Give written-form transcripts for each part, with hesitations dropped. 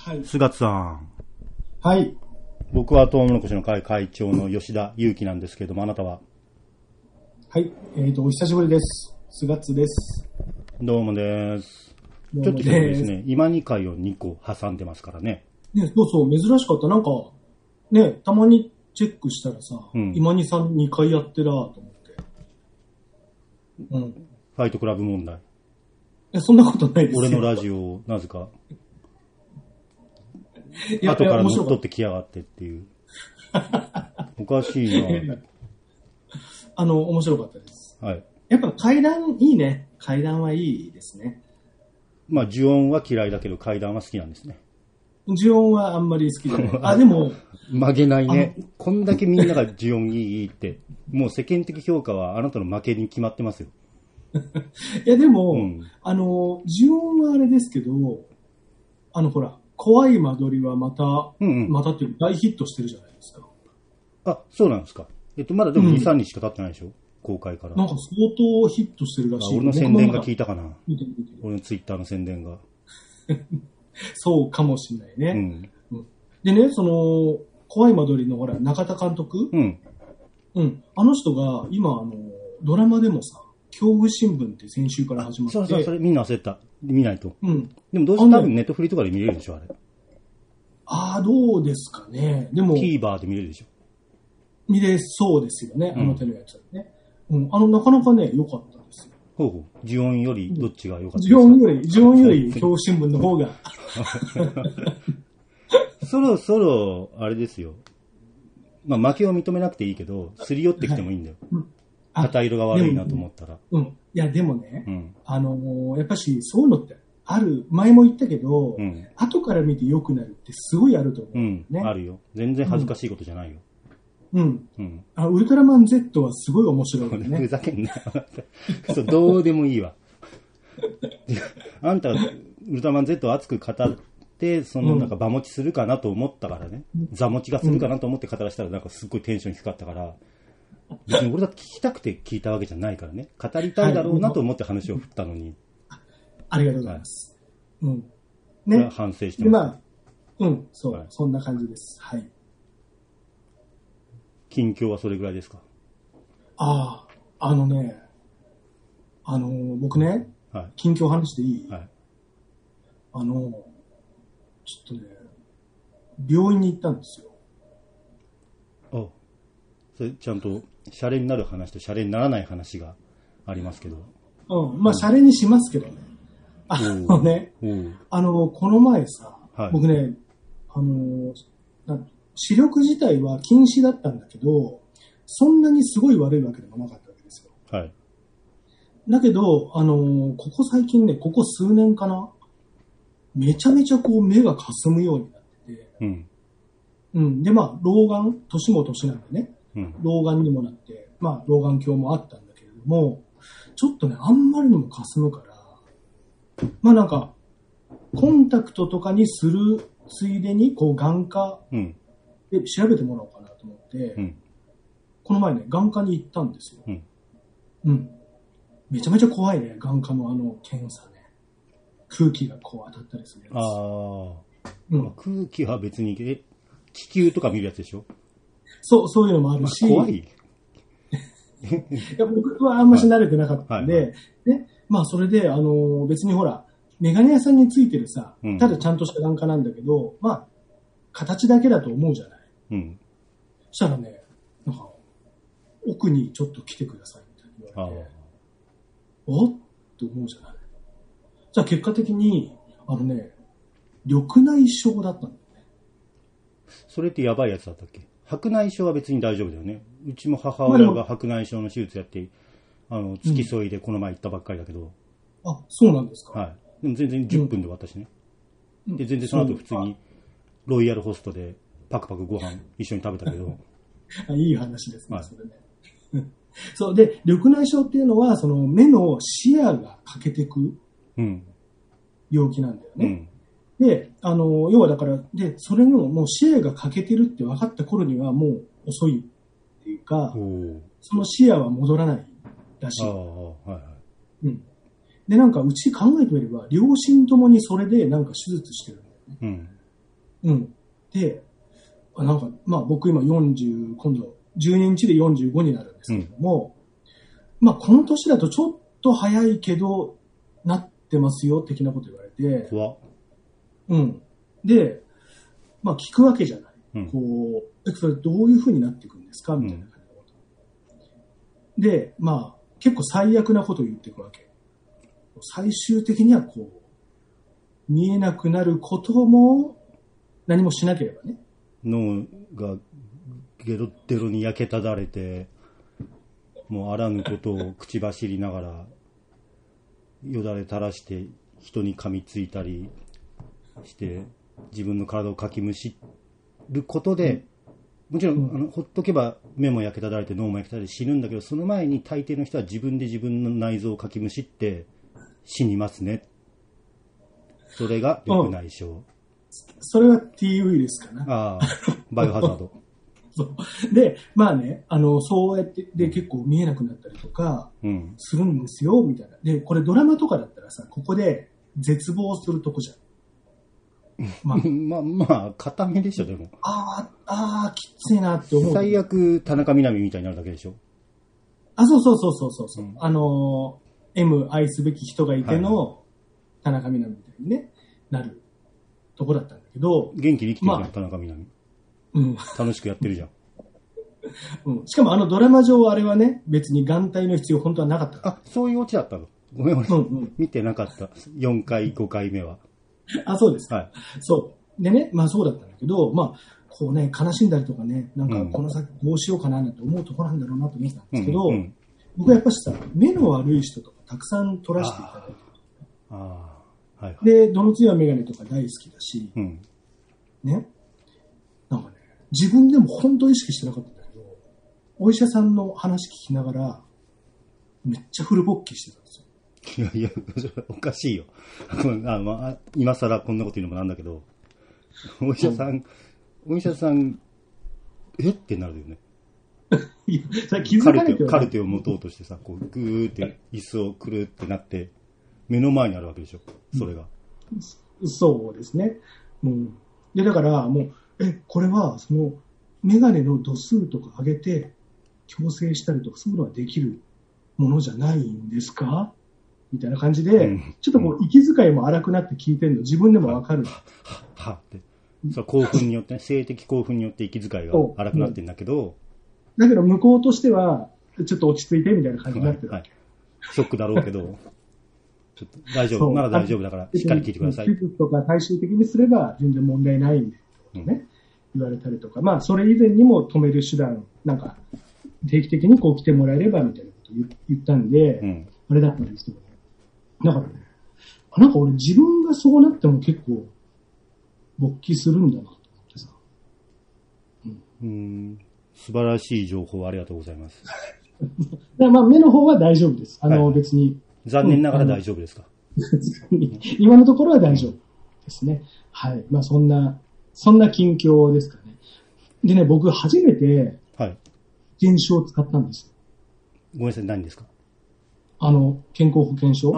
はい。 菅津さん。 はい。 僕はトウモロコシの会会長の吉田祐樹なんですけれども、あなたは？ はい。お久しぶりです。菅津です。 どうもです。 どうもちょっとそうでです。 すね、今2回を2個挟んでますからね。 ね、そうそう、珍しかった。なんか、ね、たまにチェックしたらさ、 うん。 今にさん2回やってらと思って。うん。 ファイトクラブ問題。 そんなことないですよ。 俺のラジオをなぜか、 いや、 後から乗っ取っ面白かってきやがってっていう。おかしいな。 面白かったです。 はい。 やっぱ階段いいね。階段はいいですね。 まあ、呪音は嫌いだけど階段は好きなんですね。 呪音はあんまり好きじゃない。あ、でも、 曲げないね。こんだけみんなが呪音いいって、もう世間的評価はあなたの負けに決まってますよ。 いやでも、 うん。 呪音はあれですけど、ほら、怖い間取りはまた、 うんうん。 またっていうか大ヒットしてるじゃないですか。 あ、そうなんですか。まだでも2、 うん 3日しか経ってないでしょ、公開から。 なんか相当ヒットしてるらしい。 俺の宣伝が効いたかな。 見て俺のツイッターの宣伝が。 そうかもしれないね。 うん。 でね、怖い間取りのほら、中田監督、 うん。 うん。あの人が今、ドラマでもさ、恐怖新聞って先週から始まって。 そうそう、それみんな焦った。見ないと。 うん。 でもどうせ多分ネットフリとかで見れるでしょ、あれ。 どうですかね。でも、 TVer で見れるでしょ。 見れそうですよね。あの手のやつはね。うん。なかなかね、良かったですよ。 ほうほう。呪音よりどっちが良かったですか？ 呪音より恐怖新聞の方が。 そろそろ、あれですよ。まあ負けを認めなくていいけど、すり寄ってきてもいいんだよ。 うん。 肩色が悪いなと思ったら。 うん。いや、でもね、 うん。 やっぱし、そういうのってある。前も言ったけど、 うん。 後から見て良くなるってすごいあると思う、 うんね。 あるよ。全然恥ずかしいことじゃないよ。 うん。 うん。 ウルトラマン Z はすごい面白いよふね。 ざけんなよ。そう、どうでもいいわ。あんた、ウルトラマン Z を熱く語って、なんか場持ちするかなと思ったからね。座持ちがするかなと思って語らせたら、なんかすっごいテンション低かったから、別に俺だって聞きたくて聞いたわけじゃないからね。語りたいだろうなと思って話を振ったのに。 ありがとうございます。うん。 ね。反省してます。 そう、 はい、 そんな感じです。はい。 近況はそれぐらいですか？ 僕ね、 はい、 近況話していい？ はい。 ちょっとね、病院に行ったんですよ。 それちゃんと、シャレになる話とシャレにならない話がありますけど。 まあ、シャレにしますけどね。この前さ、 はい、 僕ね、視力自体は近視だったんだけど、そんなにすごい悪いわけでもなかったわけですよ。 はい。 だけど、ここ最近ね、ここ数年かな、めちゃめちゃこう目がかすむようになってて、 うん。 うん。で、まあ、老眼、年も年なんでね、 うん、 老眼にもなって、まあ、老眼鏡もあったんだけれども、ちょっとね、あんまりにもかすむから、まあなんか、コンタクトとかにするついでに、こう、眼科で調べてもらおうかなと思って、 うん、 この前ね、眼科に行ったんですよ。 うん。 うん。めちゃめちゃ怖いね、眼科の検査ね。空気がこう当たったりするやつ。 うん、空気は別に、気球とか見るやつでしょ？ そういうのもあるし。 怖いいや、僕はあんまし慣れてなかったんで、はいはい、ね、まあそれで、別にほら、メガネ屋さんについてるさ、ただちゃんとした眼科なんだけど、まあ、形だけだと思うじゃない。 うん。 そしたらね、なんか、奥にちょっと来てくださいみたいに言われて、おっと思うじゃない。じゃあ結果的に、緑内障だったんだよね。 それってやばいやつだったっけ？白内障は別に大丈夫だよね。うちも母親が白内障の手術やって、付き添いでこの前行ったばっかりだけど。 そうなんですか？ はい。でも全然10分で終わったしね。で、全然その後普通にロイヤルホストでパクパクご飯一緒に食べたけど。 いい話ですね、それね。そうで、緑内障っていうのは、その目の視野が欠けていく病気なんだよね。で、要はだから、で、それのもう視野が欠けてるって分かった頃にはもう遅いっていうか、その視野は戻らないらしい。で、なんかうち考えてみれば、両親ともにそれでなんか手術してるんだよね。 うん。で、なんか、まあ僕今40、今度12日で45になるんですけども、まあこの年だとちょっと早いけど、なってますよ、的なこと言われて。 怖っ。 うん。で、まあ聞くわけじゃない。こう、それどういう風になっていくんですかみたいな感じのこと。で、まあ結構最悪なことを言っていくわけ。最終的にはこう、見えなくなることも何もしなければね。 脳がゲロッデロに焼けただれて、もうあらぬことを口走りながら、よだれ垂らして人に噛みついたりして、自分の体をかきむしることで、もちろん、ほっとけば目も焼けただれて脳も焼けただれて死ぬんだけど、その前に大抵の人は自分で自分の内臓をかきむしって死にますね。それが緑内障。 それは T ウイルスかな。 ああ、バイオハザード。 そうで、まあね、そうやってで結構見えなくなったりとかするんですよ、みたいな。で、これドラマとかだったらさ、ここで絶望するとこじゃん。 まあ、固めでしょ、でも。 きついなって思う。 最悪、田中みな実みたいになるだけでしょ。 そう。M 愛すべき人がいての田中みな実みたいにね、なるとこだったんだけど。 元気に生きてるじゃん、田中みな実。楽しくやってるじゃん。 しかもドラマ上あれはね、別に眼帯の必要本当はなかった。 そういうオチだったの。ごめん、俺、見てなかった。4回、5回目は。 そうです。 はい。 そう。でね、まあそうだったんだけど、まあ、こうね、悲しんだりとかね、なんかこの先どうしようかななんて思うところなんだろうなと思ってたんですけど、僕はやっぱしさ、目の悪い人とかたくさん撮らせていただいてる。で、どのつやメガネとか大好きだし、ね。なんかね、自分でも本当に意識してなかったんだけど、お医者さんの話聞きながら、めっちゃフル勃起してたんですよ。 いや、それおかしいよ。今更こんなこと言うのもなんだけど、お医者さん、ってなるよね。 いや、気づかれてカルテを持とうとしてさ、こう、ぐーって椅子をくるってなって、目の前にあるわけでしょ、それが。 そうですね。で、だから、もう、これは、その、メガネの度数とか上げて、矯正したりとか、そういうのはできるものじゃないんですかみたいな感じで、ちょっとこう、息遣いも荒くなって聞いてるの、自分でもわかる。 はって。そう、興奮によって、性的興奮によって息遣いが荒くなってるんだけど、 だけど、向こうとしては、ちょっと落ち着いてみたいな感じになってる。 ショックだろうけど、ちょっと大丈夫、まだ大丈夫だから、しっかり聞いてください。 手術とか最終的にすれば全然問題ないんで、言われたりとか、まあ、それ以前にも止める手段、なんか、定期的にこう来てもらえればみたいなことを言ったんで、あれだったんですけど、だからね、なんか俺自分がそうなっても結構、勃起するんだなと思ってさ。 素晴らしい情報ありがとうございます。 まあ、目の方は大丈夫です。別に。 残念ながら大丈夫ですか？ 今のところは大丈夫ですね。はい。まあ、そんな近況ですかね。でね、僕初めて、保険証を使ったんですよ。 ごめんなさい、何ですか？ 健康保険証。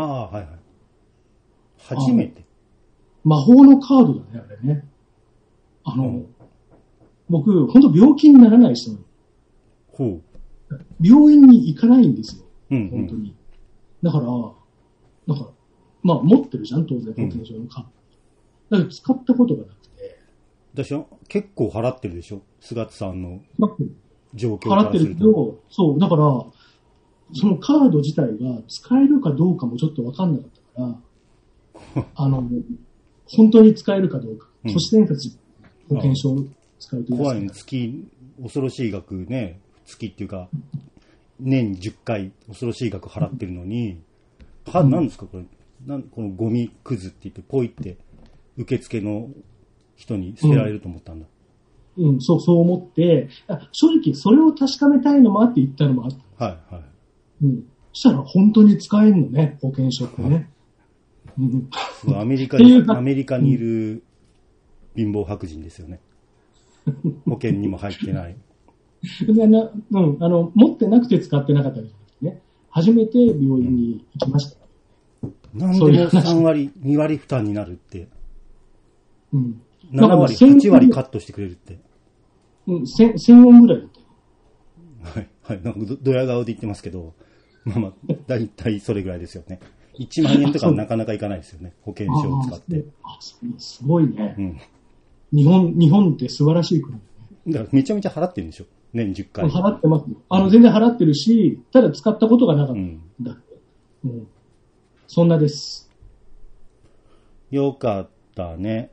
初めて。 魔法のカードだね、あれね。僕、本当病気にならない人なの。病院に行かないんですよ。本当に。だから、まあ持ってるじゃん、当然、保険証のカード。だから使ったことがなくて。 結構払ってるでしょ？菅津さんの状況からすると。払ってるけど、そう、だから、そのカード自体が使えるかどうかもちょっとわかんなかったから、本当に使えるかどうか。都市伝説保険証を使うと怖いね。恐ろしい額ね、月っていうか、年10回恐ろしい額払ってるのに、何ですかこれ。このゴミくずって言って、ポイって受付の人に捨てられると思ったんだ。 そう思って、正直それを確かめたいのもあって言ったのもあった。そしたら本当に使えるのね、保険証ってね。 アメリカにいる貧乏白人ですよね。保険にも入ってない。 持ってなくて使ってなかったりね。初めて病院に行きました。 なんでも3割、2割負担になるって。 7割、8割カットしてくれるって。 うん、1000音ぐらいだったよ。 はい。はい。なんかドヤ顔で言ってますけど、まあまあ、だいたいそれぐらいですよね。1万円とかなかなかいかないですよね。保険証を使って。 すごいね。うん。日本って素晴らしい国だね。 だからめちゃめちゃ払ってるんでしょ。年10回。 払ってますよ。全然払ってるし、ただ使ったことがなかったんだって。うん。そんなです。 よかったね。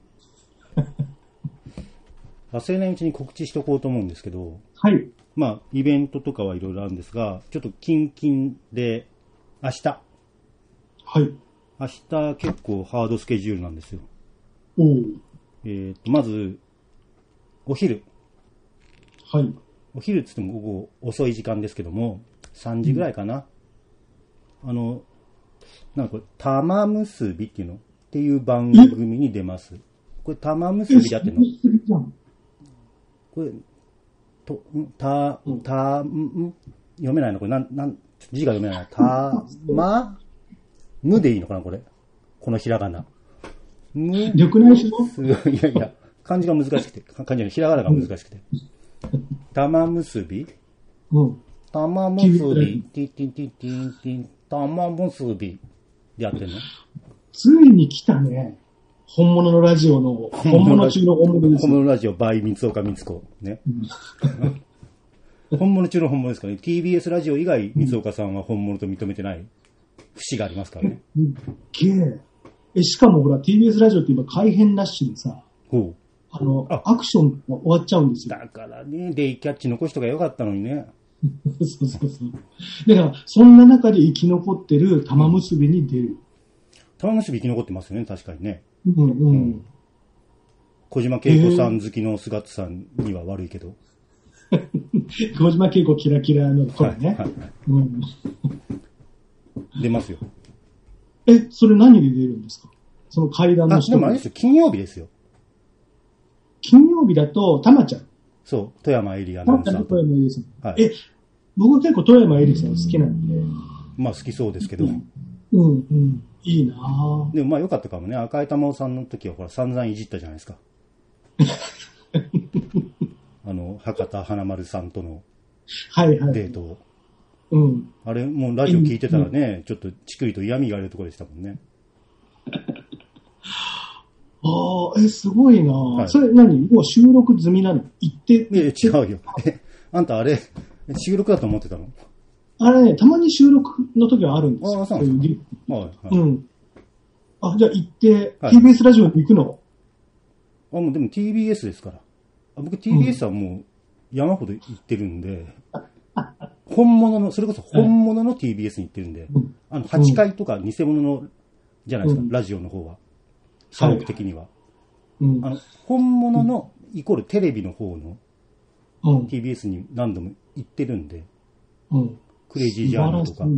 忘れないうちに告知しとこうと思うんですけど。 はい。 まあ、イベントとかはいろいろあるんですが、ちょっとキンキンで、明日。 はい。 明日結構ハードスケジュールなんですよ。 おまず、お昼。 はい。 お昼っつっても午後遅い時間ですけども、3時ぐらいかな。なんかこれ、玉結びっていうのっていう番組に出ます。これ、玉結びでやってんの？これ、読めないのこれ、字が読めないな。むでいいのかなこれ。このひらがな。 緑内障？ いや、漢字が難しくて、漢字のひらがなが難しくて。玉結び？ うん。 玉結び、玉結びでやってんの？ ついに来たね。本物のラジオの、本物中の本物です。 本物ラジオ by 三岡光子。ね。本物中の本物ですからね。TBS ラジオ以外、三岡さんは本物と認めてない節がありますからね。 しかもほら、TBS ラジオって今改編ラッシュでさ、アクションが終わっちゃうんですよ。 だからね、デイキャッチ残しとかよかったのにね。 そう。だから、そんな中で生き残ってる玉結びに出る。 玉結び生き残ってますよね、確かにね。小島恵子さん好きの菅津さんには悪いけど。 小島恵子キラキラの声ね。 出ますよ。 それ何で出るんですか？その階段の人。 でもあれですよ、金曜日ですよ。 金曜日だと、たまちゃん。 そう、富山エリアの。 富山エリアさん。はい。僕結構富山エリアさん好きなんで。 まあ好きそうですけど。 いいなぁ。 でもまあ良かったかもね。赤井玉緒さんの時はほら散々いじったじゃないですか。博多華丸さんとのデートを。あれもうラジオ聞いてたらね、ちょっとちくりと嫌味があるところでしたもんね。 すごいなぁ、はい。それ何？もう収録済みなの？行って。 違うよ。あんたあれ、収録だと思ってたの？ あれね、たまに収録の時はあるんですよ。 そうなんですか。 じゃあ行って、TBS ラジオに行くの？ もうでも TBS ですから。僕 TBS はもう山ほど行ってるんで、本物の、それこそ本物の TBS に行ってるんで、8階とか偽物の、じゃないですか、ラジオの方は。社目的には。本物のイコールテレビの方の TBS に何度も行ってるんで、クレイジージャーニーとか。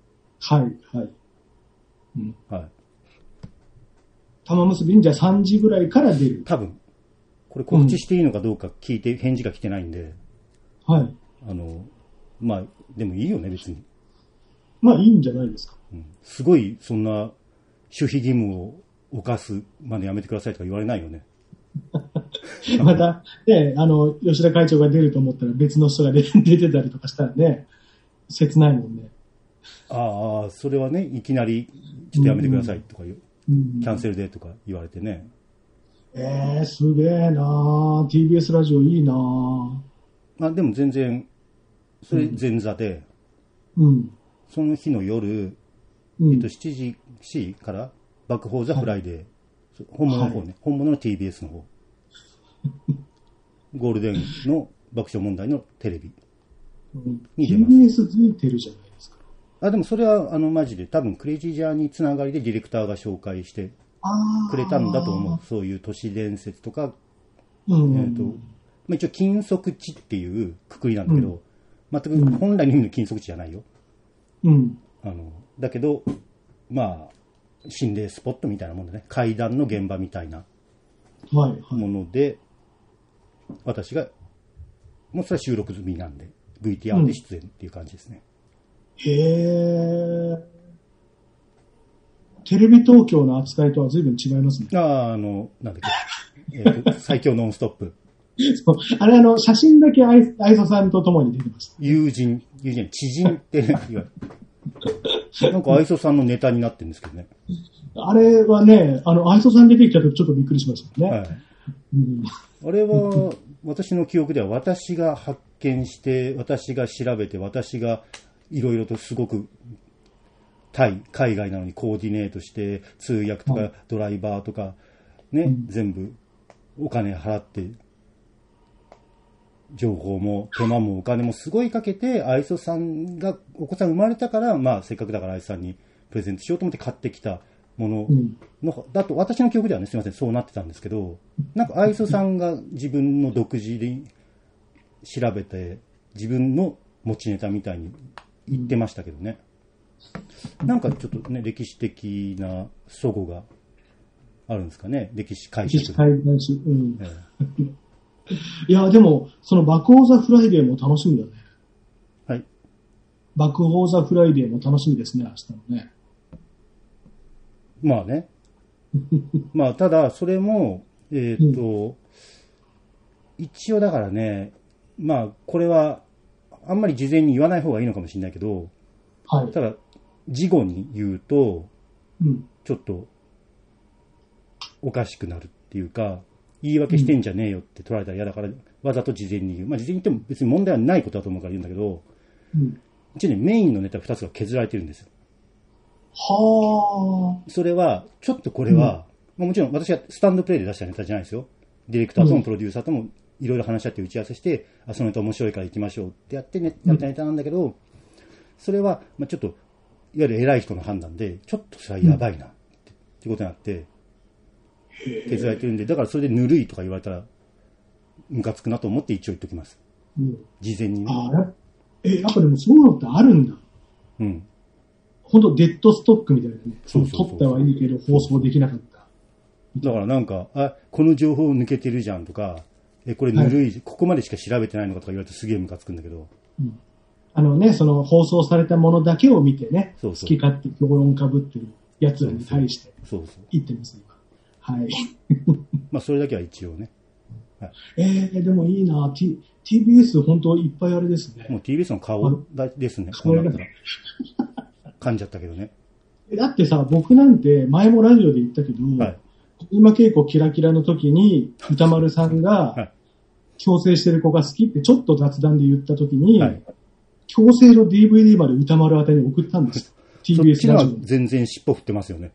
はい。 玉結びにじゃあ3時ぐらいから出る。 多分。これ告知していいのかどうか聞いて、返事が来てないんで。 はい。 まあ、でもいいよね、別に。 まあいいんじゃないですか。 すごい、そんな、守秘義務を犯すまでやめてくださいとか言われないよね。 また、ね、吉田会長が出ると思ったら別の人が出てたりとかしたらね、切ないもんね。 それはね、いきなり、ちょっとやめてくださいとかキャンセルでとか言われてね。 すげえなぁ。TBS ラジオいいなぁ。 でも全然、それ前座で、その日の夜、7時からバックフォーザフライデー、本物の方ね、本物の TBS の方。ゴールデンの爆笑問題のテレビに出ます。 TBS 付いてるじゃないですか。 でもそれはマジで多分クレイジージャーニーつながりでディレクターが紹介してくれたんだと思う。そういう都市伝説とか、一応禁足地っていうくくりなんだけど、全く本来の意味の禁足地じゃないよ。だけど、まあ、心霊スポットみたいなものでね、怪談の現場みたいなもので、私が、もうそれは収録済みなんで、VTR で出演っていう感じですね。 テレビ東京の扱いとは随分違いますね。 なんだっけ。 最強ノンストップ。 そう。あれ写真だけ愛想さんと共に出てました。 友人、知人って言われる。なんか愛想さんのネタになってるんですけどね。 あれはね、愛想さん出てきたとちょっとびっくりしましたね。はい。 うん、あれは、私の記憶では私が発見して、私が調べて、私がいろいろとすごく海外なのにコーディネートして、通訳とかドライバーとかね、うん、全部お金払って、情報も手間もお金もすごいかけて、愛想さんがお子さん生まれたから、まあせっかくだから愛想さんにプレゼントしようと思って買ってきたものの、だと私の記憶ではね、すみません、そうなってたんですけど、なんか愛想さんが自分の独自で調べて、自分の持ちネタみたいに言ってましたけどね。なんかちょっとね、歴史的な齟齬があるんですかね、歴史解釈。 うん。いや、でも、その爆砲ザフライデーも楽しみだね。 はい。 爆砲ザフライデーも楽しみですね、明日のね。 まあね。まあ、ただ、それも、一応だからね、まあ、これは、あんまり事前に言わない方がいいのかもしれないけど、 はい。 ただ、事後に言うと、ちょっと、おかしくなるっていうか、言い訳してんじゃねえよって取られたら嫌だから、わざと事前に言う。まあ事前に言っても別に問題はないことだと思うから言うんだけど、一応ね、メインのネタ2つが削られてるんですよ。 はあ。それは、ちょっとこれは、まあもちろん私はスタンドプレイで出したネタじゃないですよ。ディレクターともプロデューサーともいろいろ話し合って打ち合わせして、そのネタ面白いから行きましょうってやってやったネタなんだけど、それは、まあちょっと、いわゆる偉い人の判断で、ちょっとそれはやばいなってことになって、削られてるんで、だからそれでぬるいとか言われたら、ムカつくなと思って一応言っときます。事前にね。 やっぱでもそういうのってあるんだ。 うん。 ほんとデッドストックみたいなね。取ったはいいけど放送できなかった。 だからなんか、この情報抜けてるじゃんとか、これぬるい、はい、ここまでしか調べてないのかとか言われてすげえムカつくんだけど。 その放送されたものだけを見てね、好き勝手評論かぶってるやつらに対して言ってます、今。はい。 まあ、それだけは一応ね。 はい、でもいいな。TBS 本当いっぱいあれですね。 もう TBS の顔ですね。こうなったら。噛んじゃったけどね。 だってさ、僕なんて前もラジオで言ったけど、はい、今稽古キラキラの時に歌丸さんが強制してる子が好きってちょっと雑談で言った時に、はい、強制の DVD まで歌丸宛てに送ったんです。 TBS ラジオ。そっちは全然尻尾振ってますよね。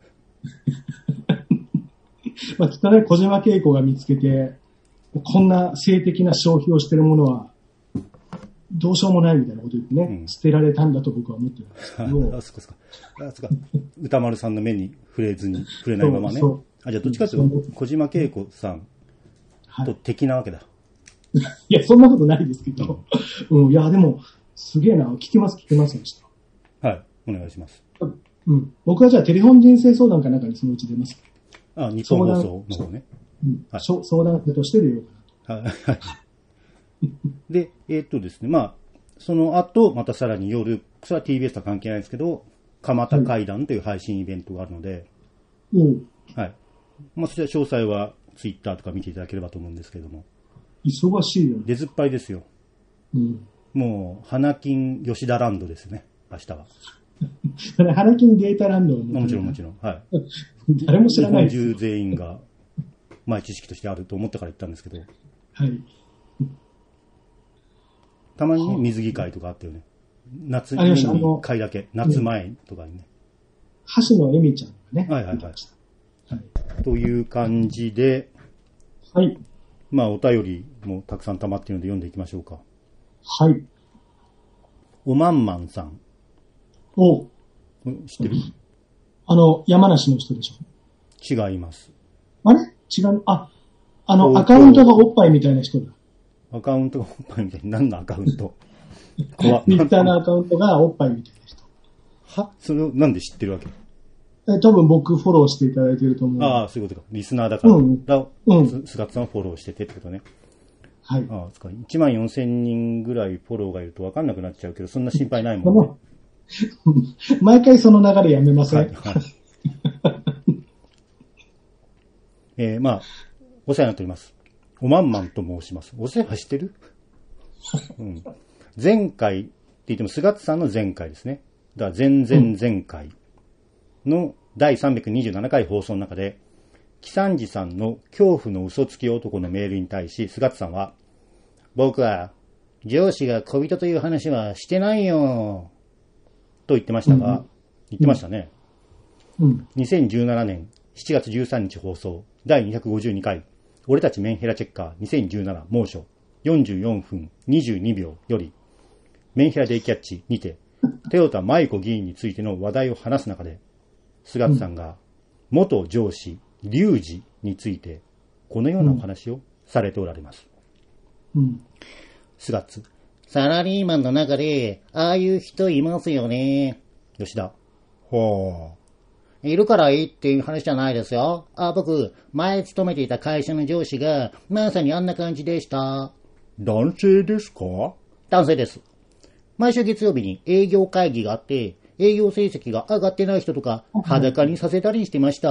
まあ、きっとね、小島慶子が見つけて、こんな性的な消費をしてるものは、どうしようもないみたいなこと言ってね、捨てられたんだと僕は思ってるんですけど。 そっか。歌丸さんの目に触れないままね。じゃあどっちかというと、小島慶子さんと敵なわけだ。 いや、そんなことないですけど。いや、でも、すげえな。聞きますでした。 はい、お願いします。 僕はじゃあテレフォン人生相談かなんかにそのうち出ます。 日本放送の方ね。 はい、相談として出ようかなと。はい。 で、ですね、まあ、その後、またさらに夜、それは TBS とは関係ないですけど、蒲田会談という配信イベントがあるので、はい。まあ、そちら詳細は Twitter とか見ていただければと思うんですけれども。 忙しいよね。 出ずっぱいですよ。もう、花金吉田ランドですね、明日は。 花金データランドもちろん。はい。 誰も知らないです。 日本中全員が前知識としてあると思ったから言ったんですけど。 はい。 たまにね、水着会とかあったよね。夏に1回だけ。夏前とかにね。 橋野恵美ちゃんがね。 はい。という感じで、 はい。 まあ、お便りもたくさん溜まっているので読んでいきましょうか。 はい。 おまんまんさん。知ってる？ 山梨の人でしょ？違います。 あれ？違う。アカウントがおっぱいみたいな人だ。 アカウントがおっぱいみたいな。何のアカウント？ ツイッターのアカウントがおっぱいみたいな人。 は？それをなんで知ってるわけ？ 多分僕フォローしていただいてると思う。 ああ、そういうことか。リスナーだから。菅田さんフォローしててってことね。 はい。 14,000人ぐらいフォローがいると分かんなくなっちゃうけど、そんな心配ないもんね。 毎回その流れやめません？ まあ、 お世話になっております。おまんまんと申します。お世話してるうん。前回って言っても、菅津さんの前回ですね。だから前々前回の第327回放送の中で、喜三治さんの恐怖の嘘つき男のメールに対し、菅津さんは、僕は上司が小人という話はしてないよ、と言ってましたが、言ってましたね。2017年7月13日放送、第252回、俺たちメンヘラチェッカー2017猛暑44分22秒より、メンヘラデイキャッチにて、豊田舞子議員についての話題を話す中で、菅津さんが元上司、龍二について、このようなお話をされておられます。菅津。サラリーマンの中で、ああいう人いますよね。吉田。はあ。いるからいいっていう話じゃないですよ。僕、前勤めていた会社の上司が、まさにあんな感じでした。男性ですか？男性です。毎週月曜日に営業会議があって、営業成績が上がってない人とか、裸にさせたりしてました。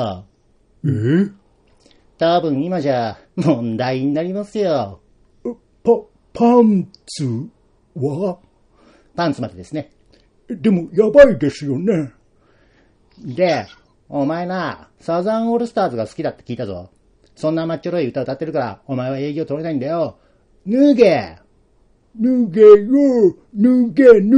多分今じゃ、問題になりますよ。パンツは？パンツまでですね。でも、やばいですよね。で、お前な、サザンオールスターズが好きだって聞いたぞ。そんなマッチョロい歌歌ってるから、お前は営業取れないんだよ。脱げよ、脱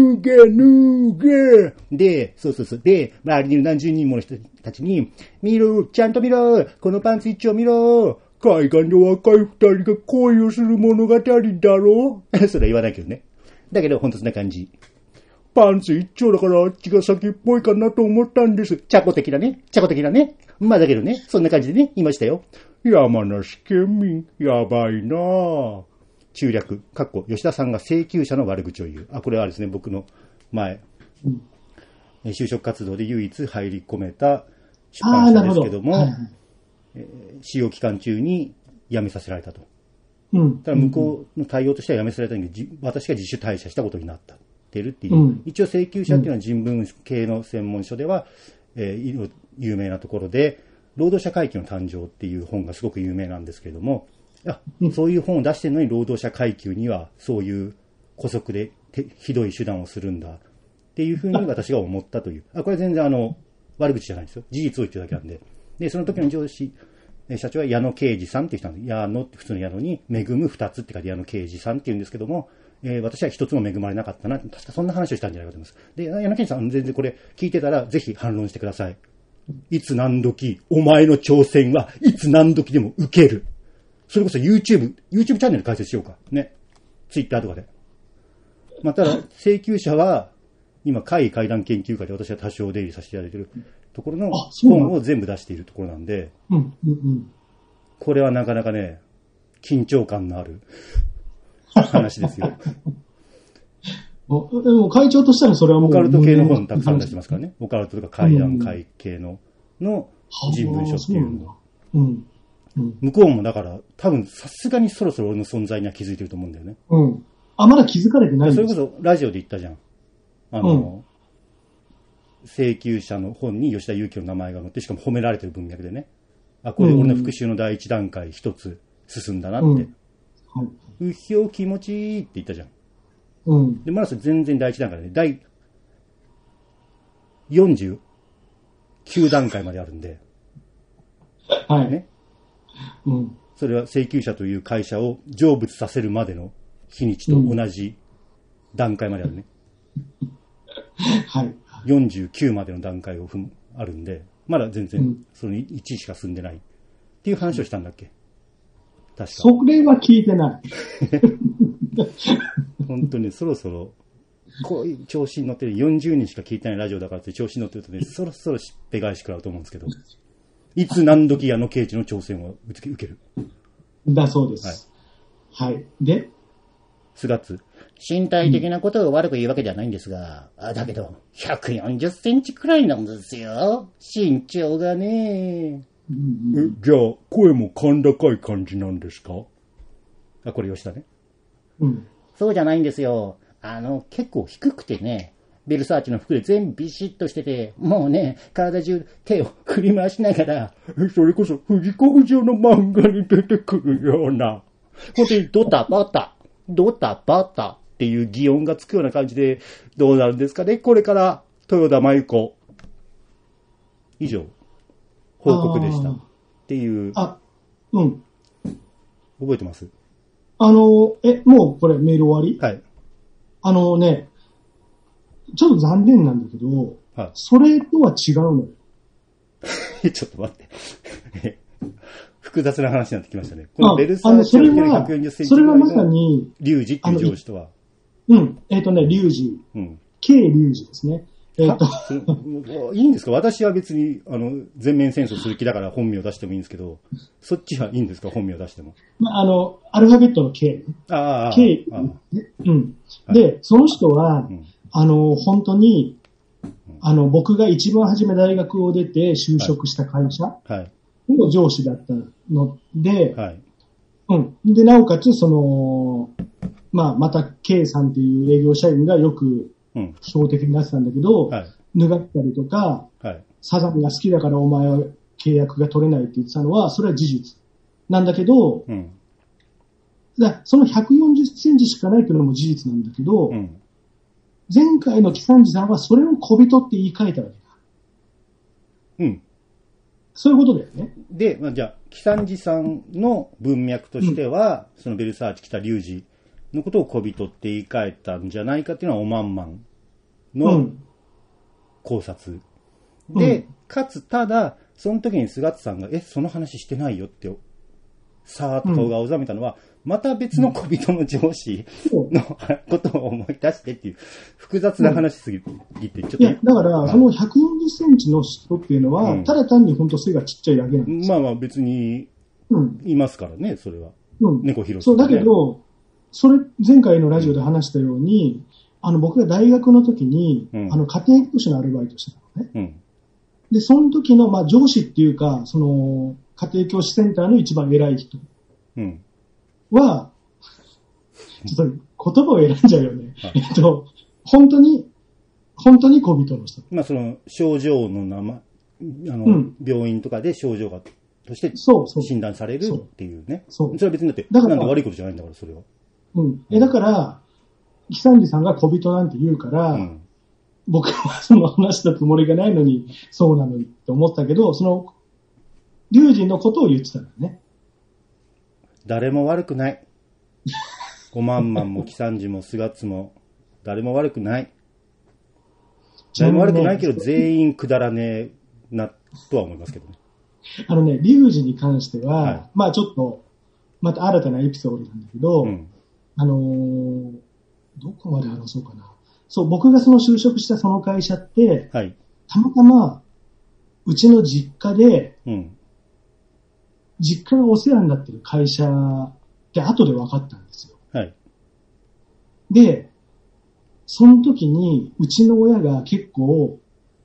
げ。で、そう。で、周りにいる何十人もの人たちに、見ろ、ちゃんと見ろ、このパンツ一丁見ろ。海岸で若い二人が恋をする物語だろそれは言わないけどね。だけど、ほんとそんな感じ。パンツ一丁だからあっちが先っぽいかなと思ったんです。チャコ的なね。まあだけどね、そんな感じでね、言いましたよ。山梨県民、やばいなぁ。中略、吉田さんが請求者の悪口を言う。これはですね、僕の前、就職活動で唯一入り込めた出版社ですけども、使用期間中に辞めさせられたと。ただ向こうの対応としては辞めさせられたんで、私が自主退社したことになったってるっていう。一応請求者っていうのは人文系の専門書では、有名なところで、労働者階級の誕生っていう本がすごく有名なんですけれども、そういう本を出してるのに労働者階級にはそういう姑息でひどい手段をするんだっていうふうに私が思ったという。これ全然悪口じゃないですよ。事実を言ってるだけなんで。で、その時の上司、社長は矢野啓二さんっていう人なんで、矢野って普通の矢野に恵む二つって書いて矢野啓二さんって言うんですけども、私は一つも恵まれなかったな。確かそんな話をしたんじゃないかと思います。で、矢野啓二さん全然これ聞いてたらぜひ反論してください。いつ何時、お前の挑戦はいつ何時でも受ける。それこそ YouTube チャンネル開設しようか。ね。Twitter とかで。ただ、請求者は、今、会談研究会で私は多少出入りさせていただいているところの本を全部出しているところなんで、これはなかなかね、緊張感のある話ですよ。 でも会長としたらそれはもう。 オカルト系の本たくさん出してますからね。オカルトとか会談会系の人文書っていうの。向こうもだから多分さすがにそろそろ俺の存在には気づいてると思うんだよね。 まだ気づかれてないんですか？ それこそラジオで言ったじゃん。請求者の本に吉田祐樹の名前が載って、しかも褒められてる文脈でね。これ俺の復讐の第一段階一つ進んだなって。うひょ気持ちいいって言ったじゃん。で、まだそれ全然第一段階でね、第49段階まであるんで。ね。それは請求者という会社を成仏させるまでの日にちと同じ段階まであるね。49までの段階をあるんで、まだ全然その1しか進んでないっていう話をしたんだっけ？確か。 それは聞いてない。 本当にそろそろこういう調子に乗ってる40人しか聞いてないラジオだからって調子に乗ってるとね、そろそろしっぺ返し食らうと思うんですけど。いつ何時矢野啓二の挑戦を受ける。 だそうです。で、 菅津。身体的なことを悪く言うわけではないんですが、だけど、140センチくらいなんですよ。身長がね。じゃあ、声も甲高い感じなんですか？これ吉田ね。そうじゃないんですよ。結構低くてね、 ベルサーチの服で全部ビシッとしてて、もうね、体中手を振り回しながら、それこそ藤子不二雄の漫画に出てくるような、本当にドタバタっていう擬音がつくような感じで、どうなるんですかね、これから、豊田真由子。以上、報告でした。っていう。 あ、うん。 覚えてます？ もうこれメール終わり？ はい。 ちょっと残念なんだけど、 はい、 それとは違うのよ。 ちょっと待って。複雑な話になってきましたね。このベルサーチの140センチぐらいのそれはまさに、 リュウジっていう上司とは。 リュウジ。 うん。 K リュウジですね。 いいんですか？私は別に、全面戦争する気だから本名出してもいいんですけど、そっちはいいんですか？本名出しても。 アルファベットの K。K。うん。で、その人は、本当に、僕が一番初め大学を出て就職した会社の上司だったので、 はい。 うん。で、なおかつ、また K さんっていう営業社員がよく、標的になってたんだけど、脱がったりとか、サザンが好きだからお前は契約が取れないって言ってたのは、それは事実なんだけど、その140センチしかないというのも事実なんだけど、前回の木三治さんはそれを小人って言い換えたわけだ。 うん。 そういうことだよね。 で、じゃあ、木三治さんの文脈としては、そのベルサーチ北隆二のことを小人って言い換えたんじゃないかっていうのはおまんまんの考察。で、かつただ、その時に菅津さんが、その話してないよって、さーっと顔が青ざめたのは、また別の小人の上司のことを思い出してっていう、複雑な話すぎて、ちょっと。 いや、だから、その140センチの人っていうのは、ただ単に本当背がちっちゃいだけなんですよ。 別に、いますからね、それは。猫広そう、だけど、前回のラジオで話したように、僕が大学の時に、家庭教師のアルバイトしてたのね。で、その時の、上司っていうか、家庭教師センターの一番偉い人は、ちょっと言葉を選んじゃうよね。本当に小人の人。 その、症状の名前、病院とかで症状が、として診断されるっていうね。それは別にだって、なんで悪いことじゃないんだから、それは。 だから、木三治さんが小人なんて言うから、僕はその話したつもりがないのに、そうなのにって思ったけど、龍神のことを言ってたんだよね。 誰も悪くない。おまんまんも木三治も菅津も、誰も悪くない。誰も悪くないけど、全員くだらねえな、とは思いますけどね。 龍神に関しては、ちょっと、また新たなエピソードなんだけど、どこまで話そうかな。そう、僕が就職したその会社って、たまたま、うちの実家で、実家がお世話になってる会社って後で分かったんですよ。で、その時に、うちの親が結構、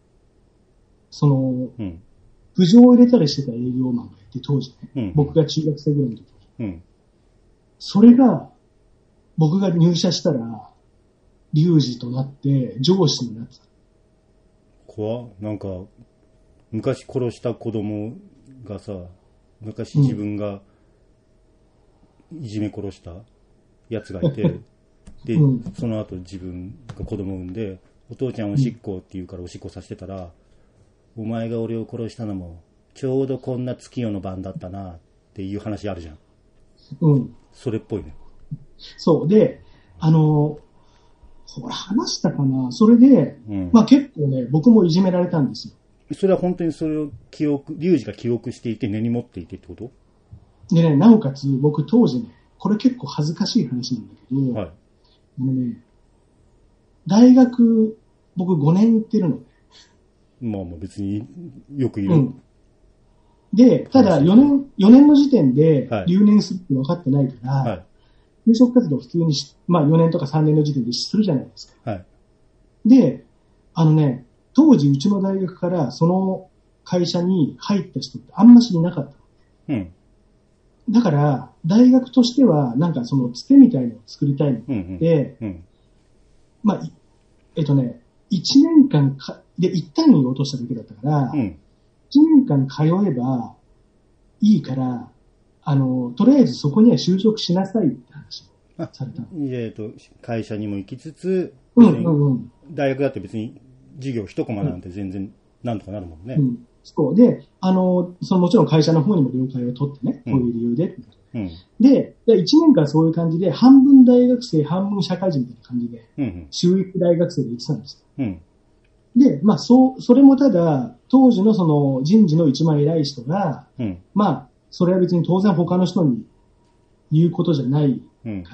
苦情を入れたりしてた営業マンがいて、当時ね。僕が中学生ぐらいの時。それが、僕が入社したら、龍二となって上司になってた。 なんか、昔殺した子供がさ、昔自分がいじめ殺したやつがいて、で、その後自分が子供を産んで、お父ちゃんおしっこって言うからおしっこさせてたら、お前が俺を殺したのも、ちょうどこんな月夜の晩だったなっていう話あるじゃん。それっぽいね。 そうで、話したかな。それで、結構ね、僕もいじめられたんですよ。 それは本当にそれを龍二が記憶していて根に持っていてってこと？ でね、なおかつ僕当時ね、これ結構恥ずかしい話なんだけど、大学、僕5年行ってるのね。 別によくいる。 で、ただ4年の時点で留年するって分かってないから、就職活動普通に4年とか3年の時点でするじゃないですか。で、当時うちの大学からその会社に入った人ってあんましいなかった。だから、大学としては、なんかそのつてみたいのを作りたいので、 1年間で一旦に落としただけだったから、1年間通えばいいから、とりあえずそこには就職しなさいって話をされたの。 会社にも行きつつ、大学だって別に授業一コマなんて全然なんとかなるもんね。 そう。で、もちろん会社の方にも了解を取ってね、こういう理由で。で、1年間そういう感じで、半分大学生、半分社会人みたいな感じで、週1大学生で行ってたんですよ。で、まあ、それもただ、当時のその人事の一番偉い人が、まあ、それは別に当然他の人に言うことじゃないから、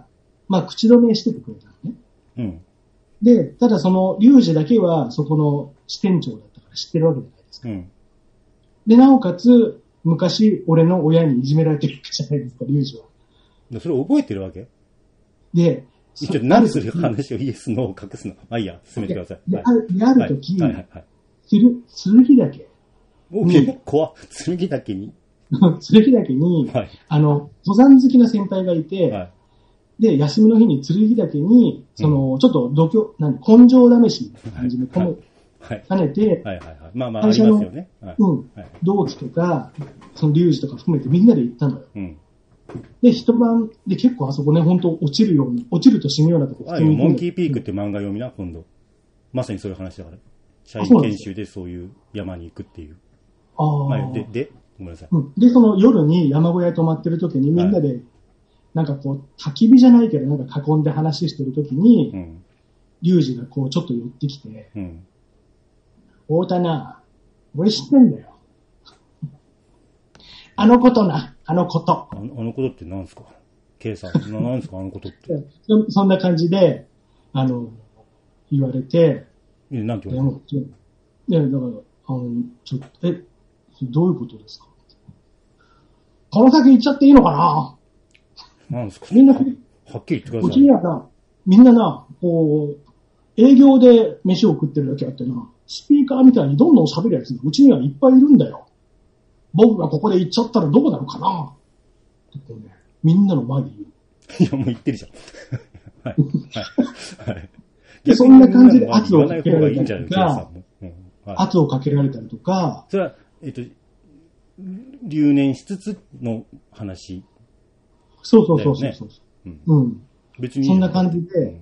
まあ、口止めしててくれたのね。で、ただその、リュウジだけはそこの支店長だったから知ってるわけじゃないですか。で、なおかつ、昔、俺の親にいじめられてるわけじゃないですか、リュウジは。 それ覚えてるわけで、 ちょっと何する話をイエス、ノーを隠すの。まあいいや、進めてください。 で、ある時、剣岳。 怖っ。剣岳に剣岳に、登山好きな先輩がいて、で、休みの日に剣岳に、ちょっと根性試しみたいな感じで、兼ねて、 まあまあ、ありますよね。 同期とか、そのリュウジとか含めてみんなで行ったのよ。で、一晩で結構あそこね、本当落ちると死ぬようなとこ。 モンキーピークって漫画読みな、今度。まさにそういう話だから。社員研修でそういう山に行くっていう。で、ごめんなさい。 で、その夜に山小屋に泊まってる時にみんなで、なんかこう、焚き火じゃないけど、なんか囲んで話してる時に、リュウジがこう、ちょっと寄ってきて、太田な、俺知ってんだよ。あのことな、あのこと。 あのことって何すか？K さん、何すかあのことって。 そんな感じで、言われて、 なんて言われた？ いや、だから、どういうことですか？この先行っちゃっていいのかな？ なんですか？ みんな、はっきり言ってください。 うちにはな、みんなな、こう、営業で飯を食ってるだけあってな、スピーカーみたいにどんどん喋るやつがうちにはいっぱいいるんだよ。僕がここで行っちゃったらどうなのかなってこうね、みんなの前で言う。いや、もう言ってるじゃん。はい。 で、そんな感じで圧をかけられたりとか、圧をかけられたりとか、 それは、留年しつつの話。 そう。別に。そんな感じで、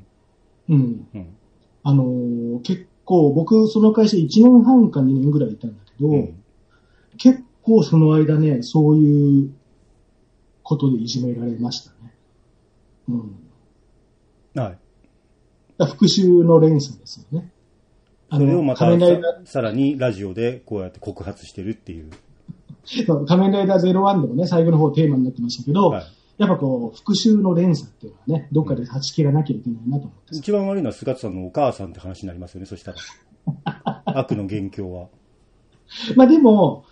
結構、僕、その会社1年半か2年ぐらいいたんだけど、結構その間ね、そういうことでいじめられましたね。復讐の連鎖ですよね。 それをまたさらにラジオでこうやって告発してるっていう。 仮面ライダー01でもね、最後の方テーマになってましたけど、やっぱこう、復讐の連鎖っていうのはね、どっかで断ち切らなきゃいけないなと思って。 一番悪いのは菅田さんのお母さんって話になりますよね、そしたら。悪の元凶は。 まあでも、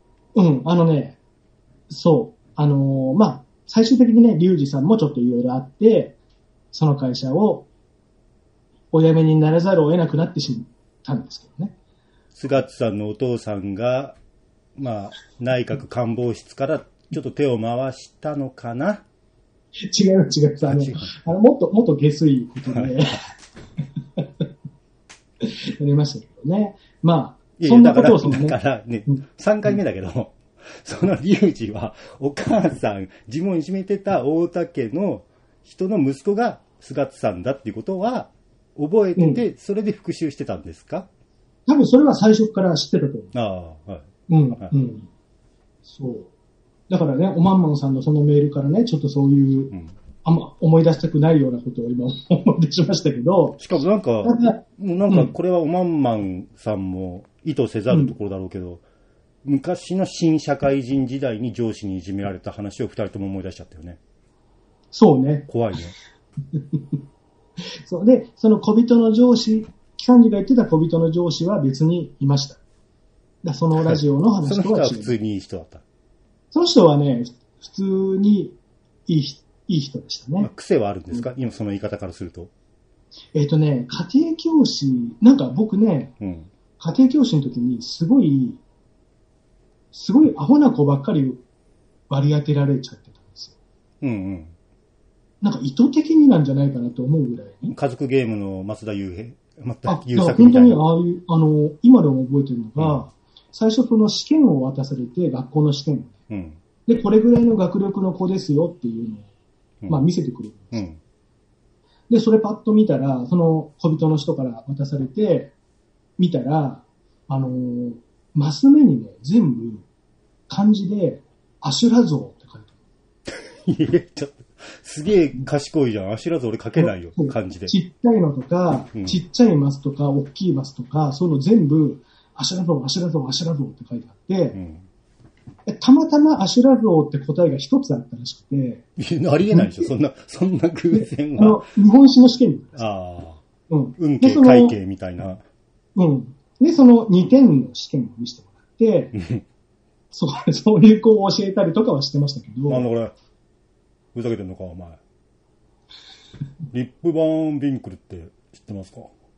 最終的にね、リュウジさんもちょっといろいろあって、その会社をお辞めにならざるを得なくなってしまったんですけどね。 菅田さんのお父さんが、まあ、内閣官房室からちょっと手を回したのかな？ 違う。もっと下水ことで、やりましたけどね。まあ、そんなことをだからね、3回目だけど、そのリュウジは、お母さん、自分をいじめてた大田家の人の息子が菅田さんだっていうことは覚えてて、それで復讐してたんですか？ 多分それは最初から知ってたと思う。そう。だからね、おまんまんさんのそのメールからね、ちょっとそういう、あんま思い出したくないようなことを今思い出しましたけど。 しかもなんかこれはおまんまんさんも意図せざるところだろうけど、昔の新社会人時代に上司にいじめられた話を二人とも思い出しちゃったよね。 そうね。 怖いね。 そうで、その小人の上司、機関時が言ってた小人の上司は別にいました。そのラジオの話とは違う。 その人は普通にいい人だった。 その人はね、普通にいい人でしたね。 癖はあるんですか？今その言い方からすると。 家庭教師、なんか僕ね、家庭教師の時にすごいアホな子ばっかり割り当てられちゃってたんですよ。なんか意図的になんじゃないかなと思うぐらい。 家族ゲームの松田優また優作みたいな。本当にああいう、今でも覚えてるのが、最初その試験を渡されて、学校の試験を、で、これぐらいの学力の子ですよっていうのを、見せてくれるんですよ。で、それパッと見たら、その小人の人から渡されて、見たら、マス目にね、全部、漢字で、アシュラ像って書いてある。 いや、ちょっと、すげえ賢いじゃん。アシュラ像俺書けないよ、漢字で。 ちっちゃいのとか、ちっちゃいマスとか、大きいマスとか、そういうの全部、アシュラ像、アシュラ像、アシュラ像って書いてあって、たまたまアシュラ像って答えが一つあったらしくて。 ありえないでしょ、そんな偶然は。 日本史の試験に。 運慶会計みたいな。 で、その2点の試験を見せてもらって、そういう子を教えたりとかはしてましたけど。 これ、ふざけてんのか、お前。リップバーン・ビンクルって知ってますか？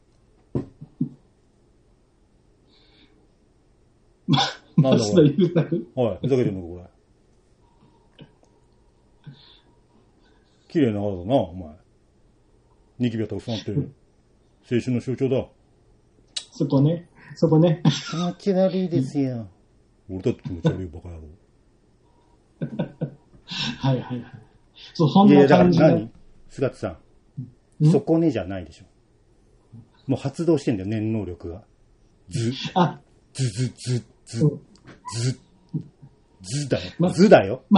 松田優作？ はい、ふざけてんのか、これ。綺麗な肌だな、お前。ニキビがたくさんあってる。青春の象徴だ。 そこね。気持ち悪いですよ。俺だって気持ち悪いバカ野郎。 はい。そう、そんな感じで。 何菅田さん。そこねじゃないでしょ。もう発動してんだよ、念能力が。ずだよ。ずだよ。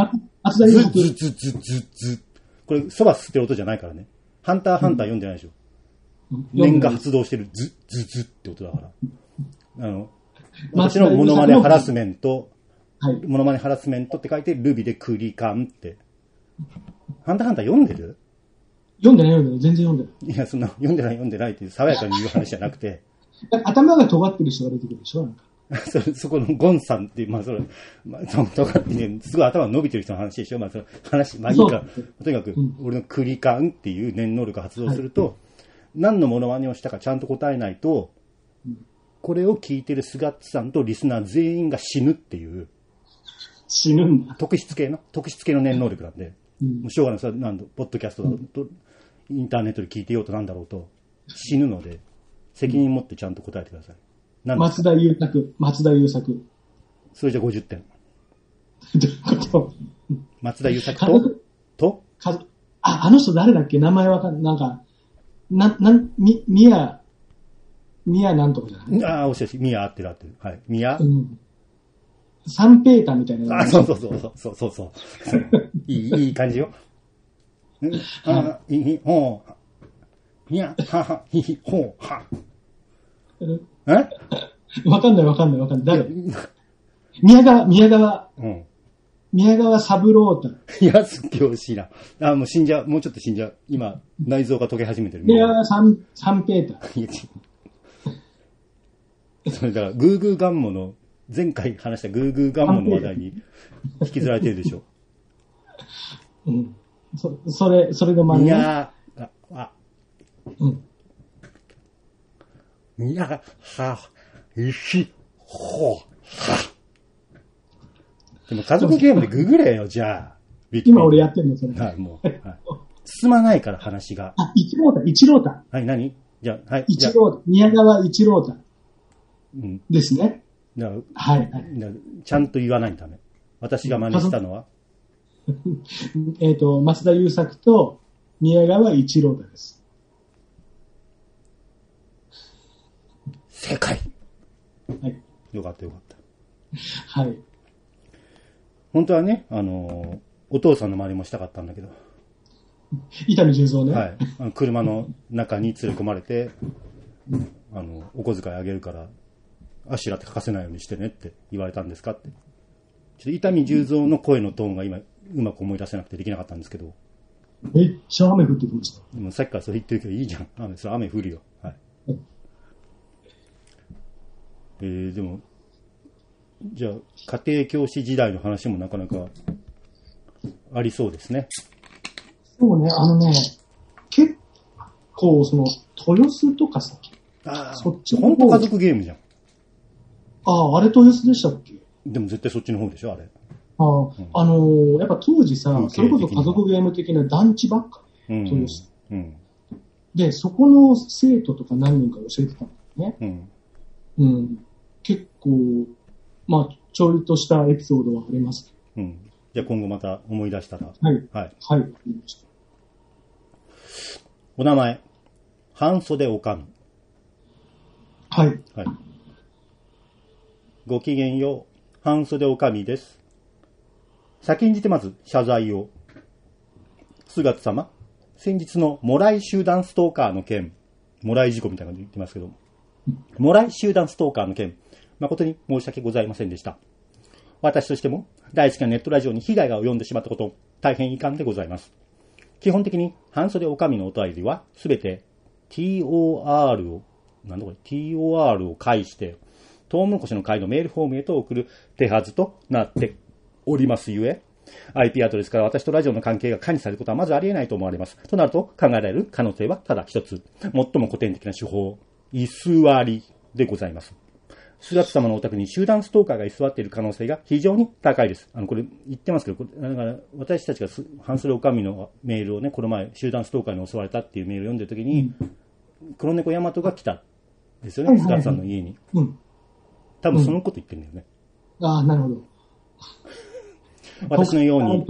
ず。これ、そば吸ってる音じゃないからね。ハンター読んでないでしょ。念が発動してるずって音だから。私のモノマネハラスメント、モノマネハラスメントって書いて、ルビでクリカンって。ハンター読んでる？ 読んでない、全然読んでない。いや、そんな、読んでないっていう爽やかに言う話じゃなくて。 頭が尖ってる人が出てくるでしょ、なんか。 そこのゴンさんっていう、とかってね、すごい頭伸びてる人の話でしょ。いいか。とにかく、俺のクリカンっていう念能力が発動すると、何のモノマネをしたかちゃんと答えないと、これを聞いてる菅津さんとリスナー全員が死ぬっていう。 死ぬんだ。 特質系の念能力なんで、もうしょうがない。ポッドキャストだと、インターネットで聞いてようとなんだろうと、死ぬので、責任持ってちゃんと答えてください。 松田優作。 それじゃ50点。 どういうこと？ 松田優作とあの人誰だっけ？名前わかんない。宮なんとかじゃない？ おっしゃし、宮合ってる。はい。宮？ サンペーターみたいな。 そう。いい感じよ。宮、ほう、は。 わかんない。誰？宮川。宮川三郎太。 いや、すっげえ惜しいな。もうちょっと死んじゃう。今、内臓が溶け始めてる。 宮川サンペーター。 それだから、グーグーガンモの、前回話したグーグーガンモの話題に引きずられてるでしょ。 それの真似。宮は、 ほ、は。でも家族ゲームでググれよ、じゃあ。 今俺やってるの、それ。 はい、もう。進まないから話が。 一郎太。 はい、何？じゃあ、はい。 宮川一郎太。ですね。はい。 ちゃんと言わないとダメ。私が真似したのは松田優作と宮川一郎太です。 正解。 はい。 よかった。 はい。 本当はね、お父さんの真似もしたかったんだけど。 伊丹十三ね。 はい。車の中に連れ込まれて、お小遣いあげるから、アシュラって書かせないようにしてねって言われたんですかって。ちょっと伊丹十三の声のトーンが今、うまく思い出せなくてできなかったんですけど。 めっちゃ雨降ってきました。 でもさっきからそれ言ってるけどいいじゃん。それ雨降るよ。はい。でも、じゃあ、家庭教師時代の話もなかなかありそうですね。 そうね、結構、豊洲とかさ、 そっちの方。本当家族ゲームじゃん。 あれ豊洲でしたっけ？ でも絶対そっちの方でしょ、あれ。 やっぱ当時さ、それこそ家族ゲーム的な団地ばっか。豊洲。 で、そこの生徒とか何人か教えてたんだよね。うん。結構、まあ、ちょいとしたエピソードはあります。 うん。じゃあ今後また思い出したら。 はい。はい。はい。 お名前、半袖おかみ。 はい。 はい。ごきげんよう、半袖おかみです。先んじてまず謝罪を。姿様、先日のもらい集団ストーカーの件、もらい事故みたいなの言ってますけど、もらい集団ストーカーの件、誠に申し訳ございませんでした。私としても大好きなネットラジオに被害が及んでしまったこと、大変遺憾でございます。基本的に半袖おかみのお便りはすべて TOR を介して、トウモロコシの会のメールフォームへと送る手はずとなっておりますゆえ、IP アドレスから私とラジオの関係が加味されることはまずありえないと思われます。となると考えられる可能性はただ一つ。最も古典的な手法、居座りでございます。姿様のお宅に集団ストーカーが居座っている可能性が非常に高いです。これ言ってますけど、だから私たちが半袖おかみのメールをね、この前集団ストーカーに襲われたっていうメールを読んでるときに、黒猫ヤマトが来たんですよね、姿さんの家に。多分そのこと言ってるんだよね。 ああ、なるほど。 私のように。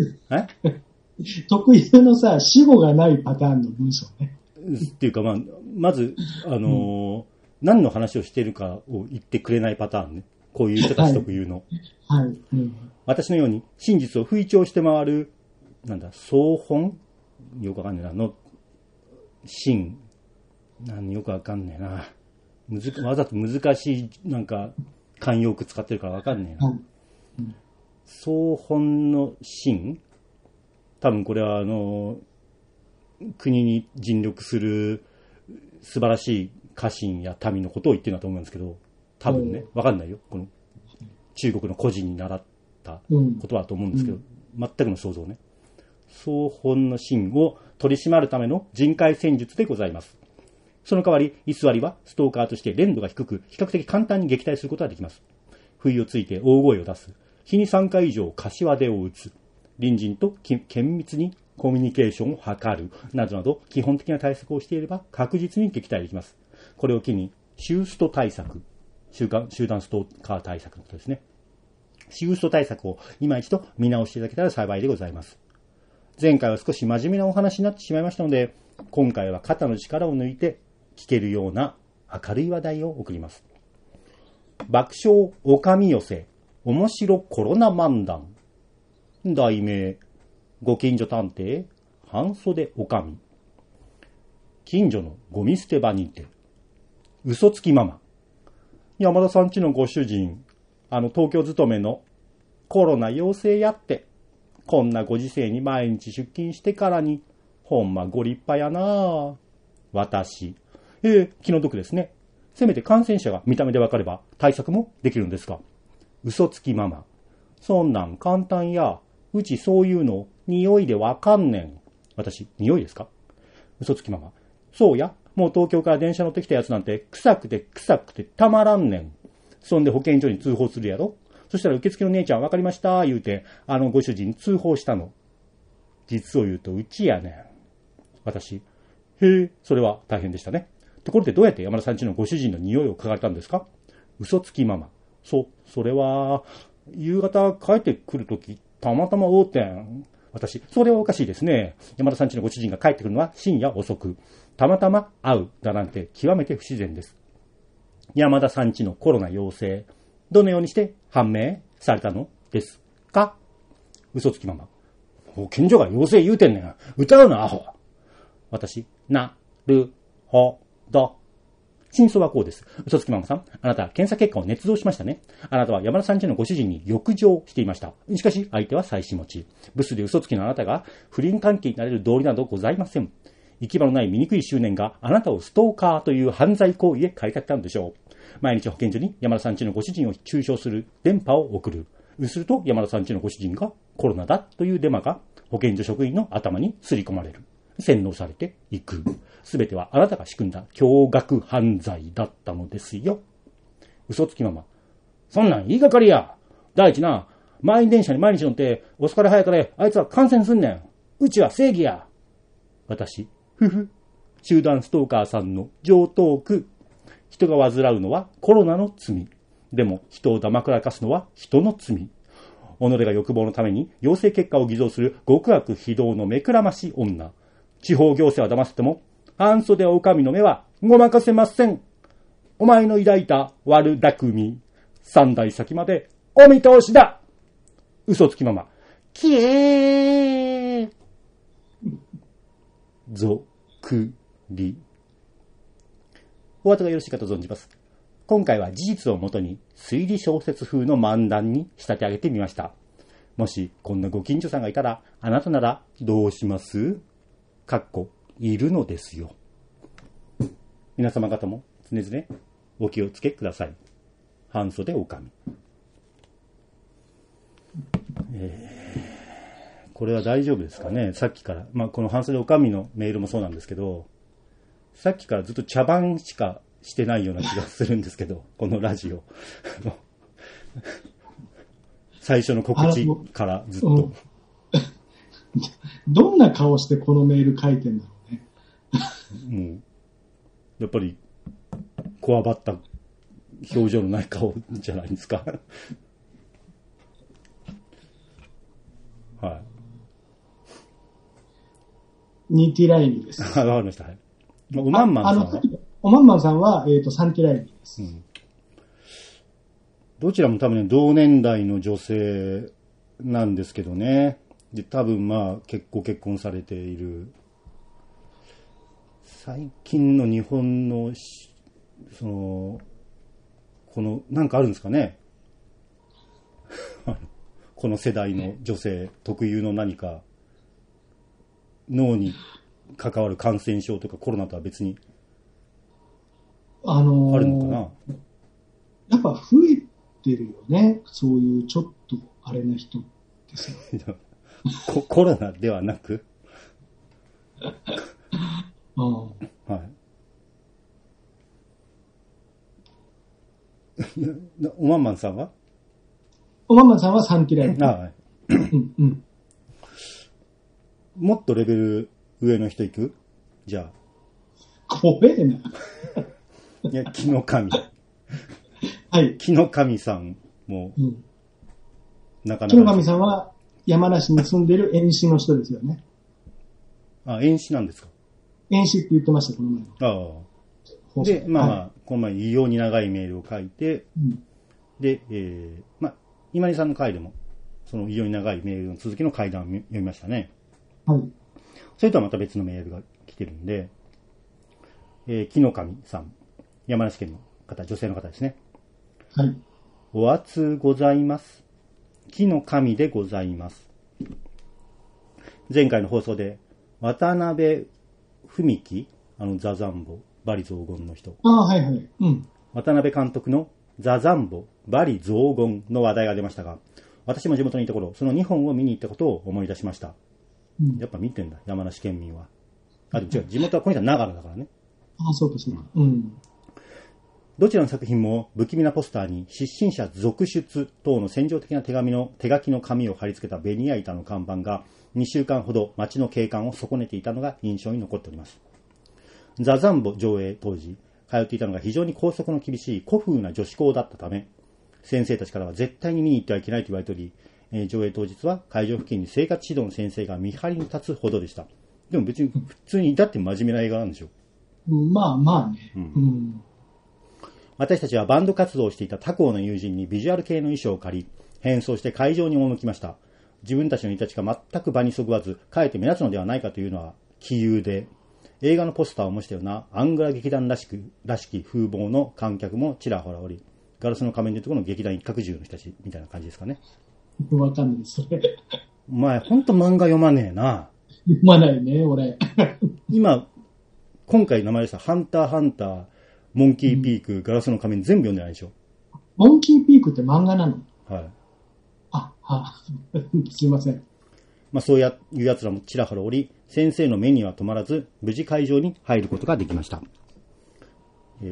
特有のさ、死語がないパターンの文章ね。 っていうか、まず、何の話をしているかを言ってくれないパターンね。こういう人たち特有の。 はい。 私のように真実を吹聴して回る、総本よくわかんねえな、の、真。よくわかんねえな。わざと難しい、慣用句使ってるからわかんねえな。総本の真、多分これは国に尽力する素晴らしい家臣や民のことを言ってるんだと思うんですけど、多分ね、わかんないよ。この中国の故人に習ったことだと思うんですけど、全くの想像ね。総本の真を取り締まるための人海戦術でございます。その代わり、居座りはストーカーとして連度が低く、比較的簡単に撃退することができます。不意をついて大声を出す。日に3回以上柏手を打つ。隣人と緊密にコミュニケーションを図る。などなど、基本的な対策をしていれば確実に撃退できます。これを機に、集スト対策。集団ストーカー対策のことですね。集スト対策を今一度見直していただけたら幸いでございます。前回は少し真面目なお話になってしまいましたので、今回は肩の力を抜いて聞けるような明るい話題を送ります。爆笑おかみ寄せ、面白コロナ漫談。題名、ご近所探偵、半袖おかみ。近所のゴミ捨て場にて、嘘つきママ。山田さん家のご主人、東京勤めのコロナ陽性やって、こんなご時世に毎日出勤してからに、ほんまご立派やなぁ。私。気の毒ですね。せめて感染者が見た目でわかれば対策もできるんですが。嘘つきママ。そんなん簡単や。うちそういうの匂いでわかんねん。私、匂いですか？嘘つきママ。そうや。もう東京から電車乗ってきたやつなんて臭くてたまらんねん。そんで保健所に通報するやろ。そしたら受付の姉ちゃんわかりました言うて、ご主人通報したの。実を言うとうちやねん。私、それは大変でしたね。ところでどうやって山田さん家のご主人の匂いを嗅がれたんですか？嘘つきママ。それは、夕方帰ってくるとき、たまたま会うてん。私、それはおかしいですね。山田さん家のご主人が帰ってくるのは深夜遅く。たまたま会うだなんて極めて不自然です。山田さん家のコロナ陽性、どのようにして判明されたのですか？嘘つきママ。保健所が陽性言うてんねん。歌うな、アホ。私、なるほど。真相はこうです。嘘つきママさん、あなたは検査結果を捏造しましたね。あなたは山田さん家のご主人に欲情していました。しかし、相手は妻子持ち。ブスで嘘つきのあなたが不倫関係になれる道理などございません。行き場のない醜い執念があなたをストーカーという犯罪行為へ駆り立てたのでしょう。毎日保健所に山田さん家のご主人を中傷する電波を送る。すると山田さん家のご主人がコロナだというデマが保健所職員の頭にすり込まれる。洗脳されていく。すべてはあなたが仕組んだ驚愕犯罪だったのですよ。嘘つきママ。そんなん言いがかりや。第一な、満員電車に毎日乗って遅かれ早かれあいつは感染すんねん。うちは正義や。私、 集団ストーカーさんの常套句。人が患うのはコロナの罪。でも人を黙らかすのは人の罪。己が欲望のために陽性結果を偽造する極悪非道の目くらまし女。地方行政は騙せても、半袖お上の目はごまかせません。お前の抱いた悪巧み。三代先までお見通しだ。嘘つきまま。きえー。ぞくり。お後がよろしいかと存じます。今回は事実をもとに推理小説風の漫談に仕立て上げてみました。もしこんなご近所さんがいたら、あなたならどうします？いるのですよ。皆様方も常々お気をつけください。半袖おかみ。これは大丈夫ですかね。さっきから、この半袖おかみのメールもそうなんですけど、さっきからずっと茶番しかしてないような気がするんですけど、このラジオ。最初の告知からずっと。 どんな顔してこのメール書いてんだろうね。 もう、やっぱり、こわばった表情のない顔じゃないですか。はい。 2ティライミです。 わかりました。はい。おまんまんさんはおまんまんさんは、3ティライミです。 どちらも多分ね、同年代の女性なんですけどね。で、多分結婚されている。最近の日本の、なんかあるんですかね。この世代の女性特有の何か、脳に関わる感染症とかコロナとは別に、あるのかな。 やっぱ増えてるよね。そういうちょっとあれな人ですよ。 コロナではなくはい。 おまんまんさんはおまんまんさんは3ティライミ。 はい。もっとレベル上の人いく？じゃあ。怖えな。 いや、木の神。 はい。 木の神さんも、なかなか。 木の神さんは山梨に住んでる遠視の人ですよね。 あ、遠視なんですか？ 遠視って言ってました、この前の。ああ。で、この前異様に長いメールを書いて、で、今井さんの回でも、その異様に長いメールの続きの回談を読みましたね。 はい。 それとはまた別のメールが来てるんで、木の神さん、山梨県の方、女性の方ですね。 はい。 お暑ございます。木の神でございます。前回の放送で、渡辺文樹、ザザンボ、バリ雑言の人。 はいはい。 渡辺監督のザザンボ、バリ雑言の話題が出ましたが、私も地元にいた頃、その2本を見に行ったことを思い出しました。やっぱ見てんだ、山梨県民は。でも違う、地元はこの人は長野だからね。 そうかそうか。 どちらの作品も不気味なポスターに失神者続出等の戦場的な手書きの紙を貼り付けたベニヤ板の看板が2週間ほど街の景観を損ねていたのが印象に残っております。ザザンボ上映当時、通っていたのが非常に校則の厳しい古風な女子校だったため、先生たちからは絶対に見に行ってはいけないと言われており、上映当日は会場付近に生活指導の先生が見張りに立つほどでした。でも別に普通に至って真面目な映画なんでしょ。 まあね。 私たちはバンド活動をしていた他校の友人にビジュアル系の衣装を借り、変装して会場に赴きました。自分たちのいたちが全く場にそぐわず、かえって目立つのではないかというのは杞憂で、映画のポスターを模したようなアングラ劇団らしき風貌の観客もちらほらおり、ガラスの仮面でいうところの劇団一角獣の人たちみたいな感じですかね。 わかんないです、それ。 お前、ほんと漫画読まねえな。 読まないね、俺。 今回名前でした、ハンターハンター、モンキーピーク、ガラスの仮面全部読んでないでしょ。 モンキーピークって漫画なの？ はい。 すいません。 そういう奴らもちらほらおり、先生の目には止まらず、無事会場に入ることができました。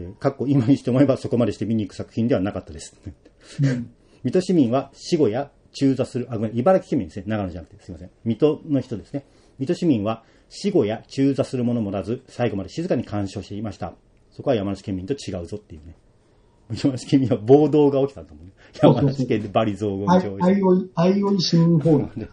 今にして思えばそこまでして見に行く作品ではなかったです。水戸市民は死後や中座する、ごめん、茨城県民ですね。長野じゃなくて、すいません。水戸の人ですね。水戸市民は死後や中座する者もおらず、最後まで静かに鑑賞していました。そこは山梨県民と違うぞっていうね。山梨県民は暴動が起きたんだもんね。山梨県でバリ雑言上映。 相生市民ホール。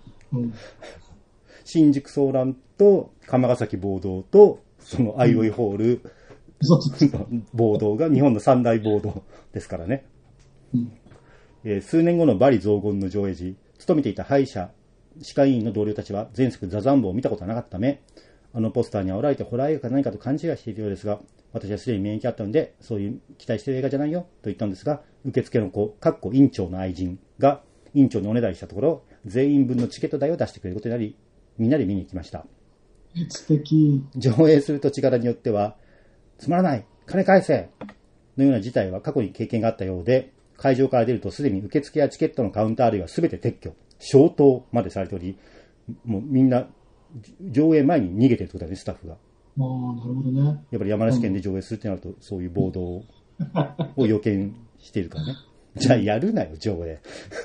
新宿騒乱と釜ヶ崎暴動と、その相生ホール、暴動が日本の三大暴動ですからね。数年後のバリ雑言の上映時、勤めていた歯医者、歯科医院の同僚たちは前作ザザンボを見たことはなかったため、あのポスターに煽られてホラー映画か何かと勘違いしているようですが、私はすでに免疫あったので、そういう期待している映画じゃないよと言ったんですが、受付の子、院長の愛人が院長におねだりしたところ、全員分のチケット代を出してくれることになり、みんなで見に行きました。 素敵。 上映する土地柄によっては、つまらない、金返せのような事態は過去に経験があったようで、会場から出るとすでに受付やチケットのカウンター類は全て撤去、消灯までされており、もうみんな上映前に逃げてるってことだね、スタッフが。 なるほどね。 やっぱり山梨県で上映するってなると、そういう暴動を予見しているからね。じゃあやるなよ、上映。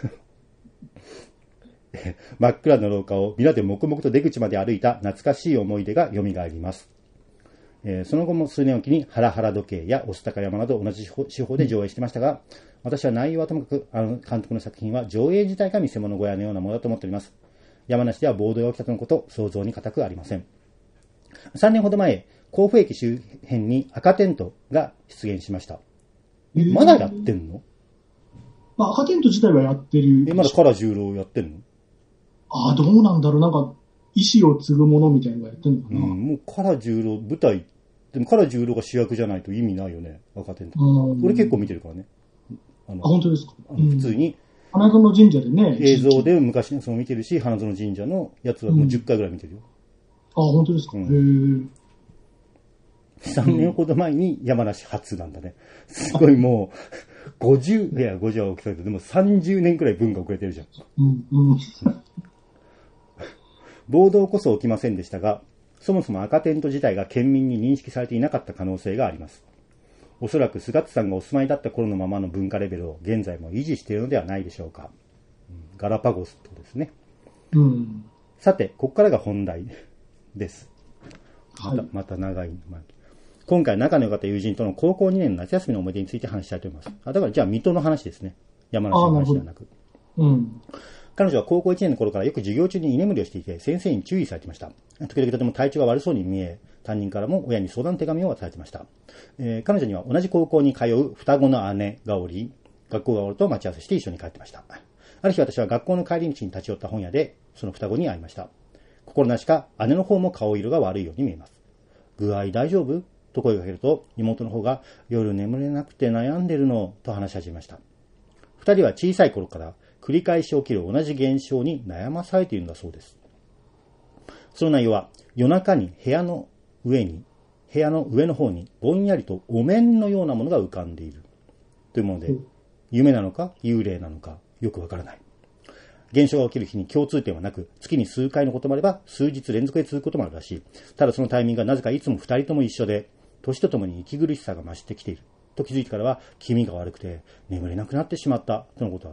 真っ暗な廊下を皆で黙々と出口まで歩いた懐かしい思い出が蘇ります。その後も数年おきにハラハラ時計や御巣鷹山など同じ手法で上映してましたが、私は内容はともかく監督の作品は上映自体が見せ物小屋のようなものだと思っております。山梨では暴動が起きたとのこと、想像に難くありません。3年ほど前、甲府駅周辺に赤テントが出現しました。まだやってんの？ 赤テント自体はやってる。 まだ唐十郎やってんの？ どうなんだろう。なんか、意志を継ぐものみたいなのがやってんのかな。 もう唐十郎、舞台、でも唐十郎が主役じゃないと意味ないよね、赤テント。俺結構見てるからね。 本当ですか？ 普通に。 花園神社でね。 映像で昔のその見てるし、花園神社のやつはもう10回ぐらい見てるよ。 本当ですか？へー。 3年ほど前に山梨初なんだね。すごいもう、50は大きさで、でも30年くらい文が遅れてるじゃん。暴動こそ起きませんでしたが、そもそも赤テント自体が県民に認識されていなかった可能性があります。おそらく菅津さんがお住まいだった頃のままの文化レベルを現在も維持しているのではないでしょうか。ガラパゴスとですね。さて、ここからが本題です。また長い。今回仲の良かった友人との高校2年の夏休みの思い出について話したいと思います。だからじゃあ水戸の話ですね。山梨の話ではなく。彼女は高校1年の頃からよく授業中に居眠りをしていて、先生に注意されていました。時々とても体調が悪そうに見え、担任からも親に相談手紙を渡されていました。彼女には同じ高校に通う双子の姉がおり、学校が終わると待ち合わせして一緒に帰ってました。ある日私は学校の帰り道に立ち寄った本屋で、その双子に会いました。心なしか姉の方も顔色が悪いように見えます。具合大丈夫？と声をかけると、妹の方が夜眠れなくて悩んでるのと話し始めました。二人は小さい頃から繰り返し起きる同じ現象に悩まされているんだそうです。その内容は、夜中に部屋の上の方にぼんやりとお面のようなものが浮かんでいるというもので、夢なのか幽霊なのかよくわからない。現象が起きる日に共通点はなく、月に数回のこともあれば数日連続で続くこともあるらしい。ただそのタイミングがなぜかいつも二人とも一緒で、年とともに息苦しさが増してきていると気づいてからは、気味が悪くて眠れなくなってしまったとのことだった。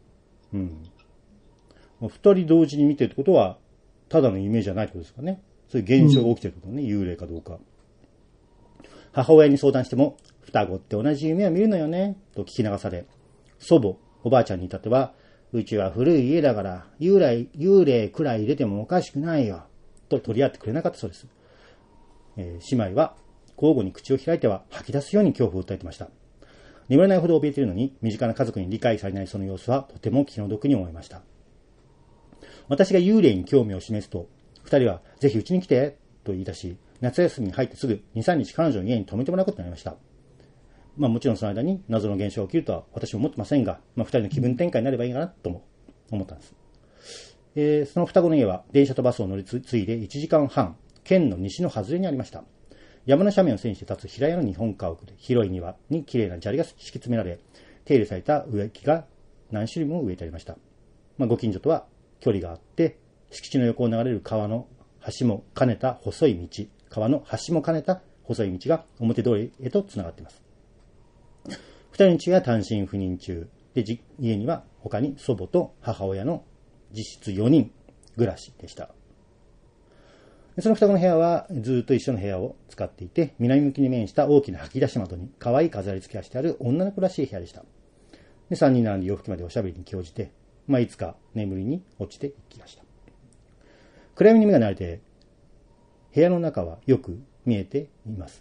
二人同時に見てるってことは、ただの夢じゃないってことですかね。そういう現象が起きてるってことね、幽霊かどうか。母親に相談しても、双子って同じ夢を見るのよね、と聞き流され、祖母、おばあちゃんに至っては、うちは古い家だから、幽霊くらい出てもおかしくないよ、と取り合ってくれなかったそうです。姉妹は、交互に口を開いては吐き出すように恐怖を訴えていました。眠れないほど怯えているのに、身近な家族に理解されないその様子はとても気の毒に思いました。私が幽霊に興味を示すと、二人はぜひうちに来てと言い出し、夏休みに入ってすぐ 2,3 日彼女の家に泊めてもらうことになりました。もちろんその間に謎の現象が起きるとは私も思ってませんが、二人の気分転換になればいいかなとも思ったんです。その双子の家は電車とバスを乗り継いで1時間半、県の西の外れにありました。山の斜面を背にして立つ平屋の日本家屋で、広い庭に綺麗な砂利が敷き詰められ、手入れされた植木が何種類も植えてありました。ご近所とは距離があって、敷地の横を流れる川の橋も兼ねた細い道が表通りへとつながっています。二人の父が単身赴任中で、家には他に祖母と母親の実質4人暮らしでした。その双子の部屋はずっと一緒の部屋を使っていて、南向きに面した大きな吐き出し窓に可愛い飾り付けがしてある女の子らしい部屋でした。で、3人並んで洋服までおしゃべりに興じて、いつか眠りに落ちていきました。暗闇に目が慣れて、部屋の中はよく見えています。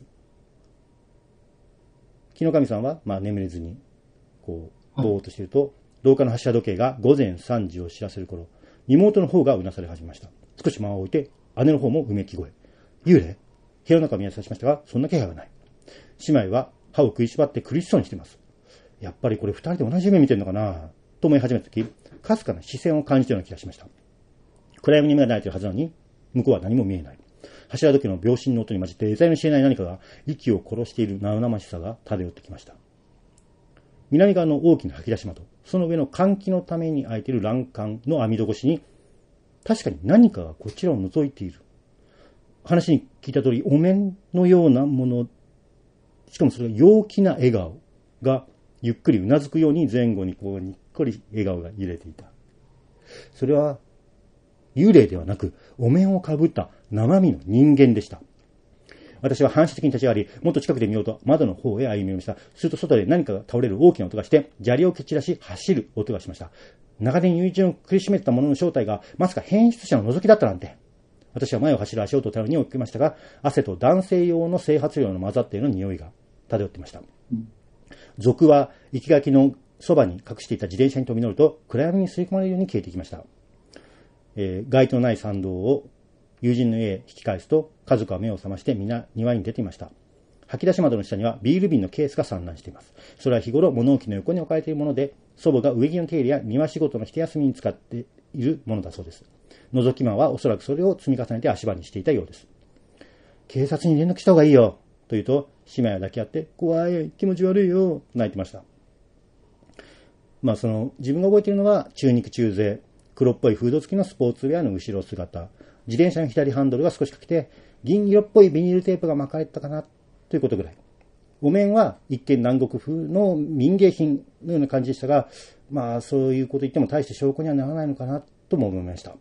木の神さんは、眠れずに、ぼーっとしていると、廊下の柱時計が午前3時を知らせる頃、妹の方がうなされ始めました。少し間を置いて、姉の方もうめき声。幽霊？部屋の中を見渡しましたが、そんな気配はない。姉妹は歯を食いしばって苦しそうにしています。やっぱりこれ二人で同じ夢見てるのかなと思い始めたとき、かすかな視線を感じたような気がしました。暗闇に目が慣れているはずなのに、向こうは何も見えない。柱時計の秒針の音に混じって得体の知れない何かが息を殺している生々しさが漂ってきました。南側の大きな吐き出し窓、その上の換気のために開いている欄干の網戸越しに、確かに何かがこちらを覗いている。話に聞いた通り、お面のようなもの、しかもそれが陽気な笑顔がゆっくりうなずくように前後ににっこり笑顔が揺れていた。それは幽霊ではなく、お面をかぶった生身の人間でした。私は反射的に立ち上がり、もっと近くで見ようと窓の方へ歩みました。すると外で何かが倒れる大きな音がして、砂利を蹴散らし走る音がしました。長年友人を苦しめてた者の正体が、まさか変質者の覗きだったなんて。私は前を走る足音を頼りに追いかけましたが、汗と男性用の整髪料の混ざったような匂いが漂っていました。賊は生垣のそばに隠していた自転車に飛び乗ると、暗闇に吸い込まれるように消えていきました。街灯のない参道を友人の家へ引き返すと、家族は目を覚まして皆庭に出ていました。吐き出し窓の下にはビール瓶のケースが散乱しています。それは日頃物置の横に置かれているもので、祖母が植木の手入れや庭仕事の一休みに使っているものだそうです。覗き魔はおそらくそれを積み重ねて足場にしていたようです。警察に連絡した方がいいよと言うと、姉妹は抱き合って怖い、気持ち悪いよと泣いてました。自分が覚えているのは中肉中背、黒っぽいフード付きのスポーツウェアの後ろ姿、自転車の左ハンドルが少し欠けて銀色っぽいビニールテープが巻かれてたかなということぐらい。お面は一見南国風の民芸品のような感じでしたが、そういうこと言っても大して証拠にはならないのかなとも思いました。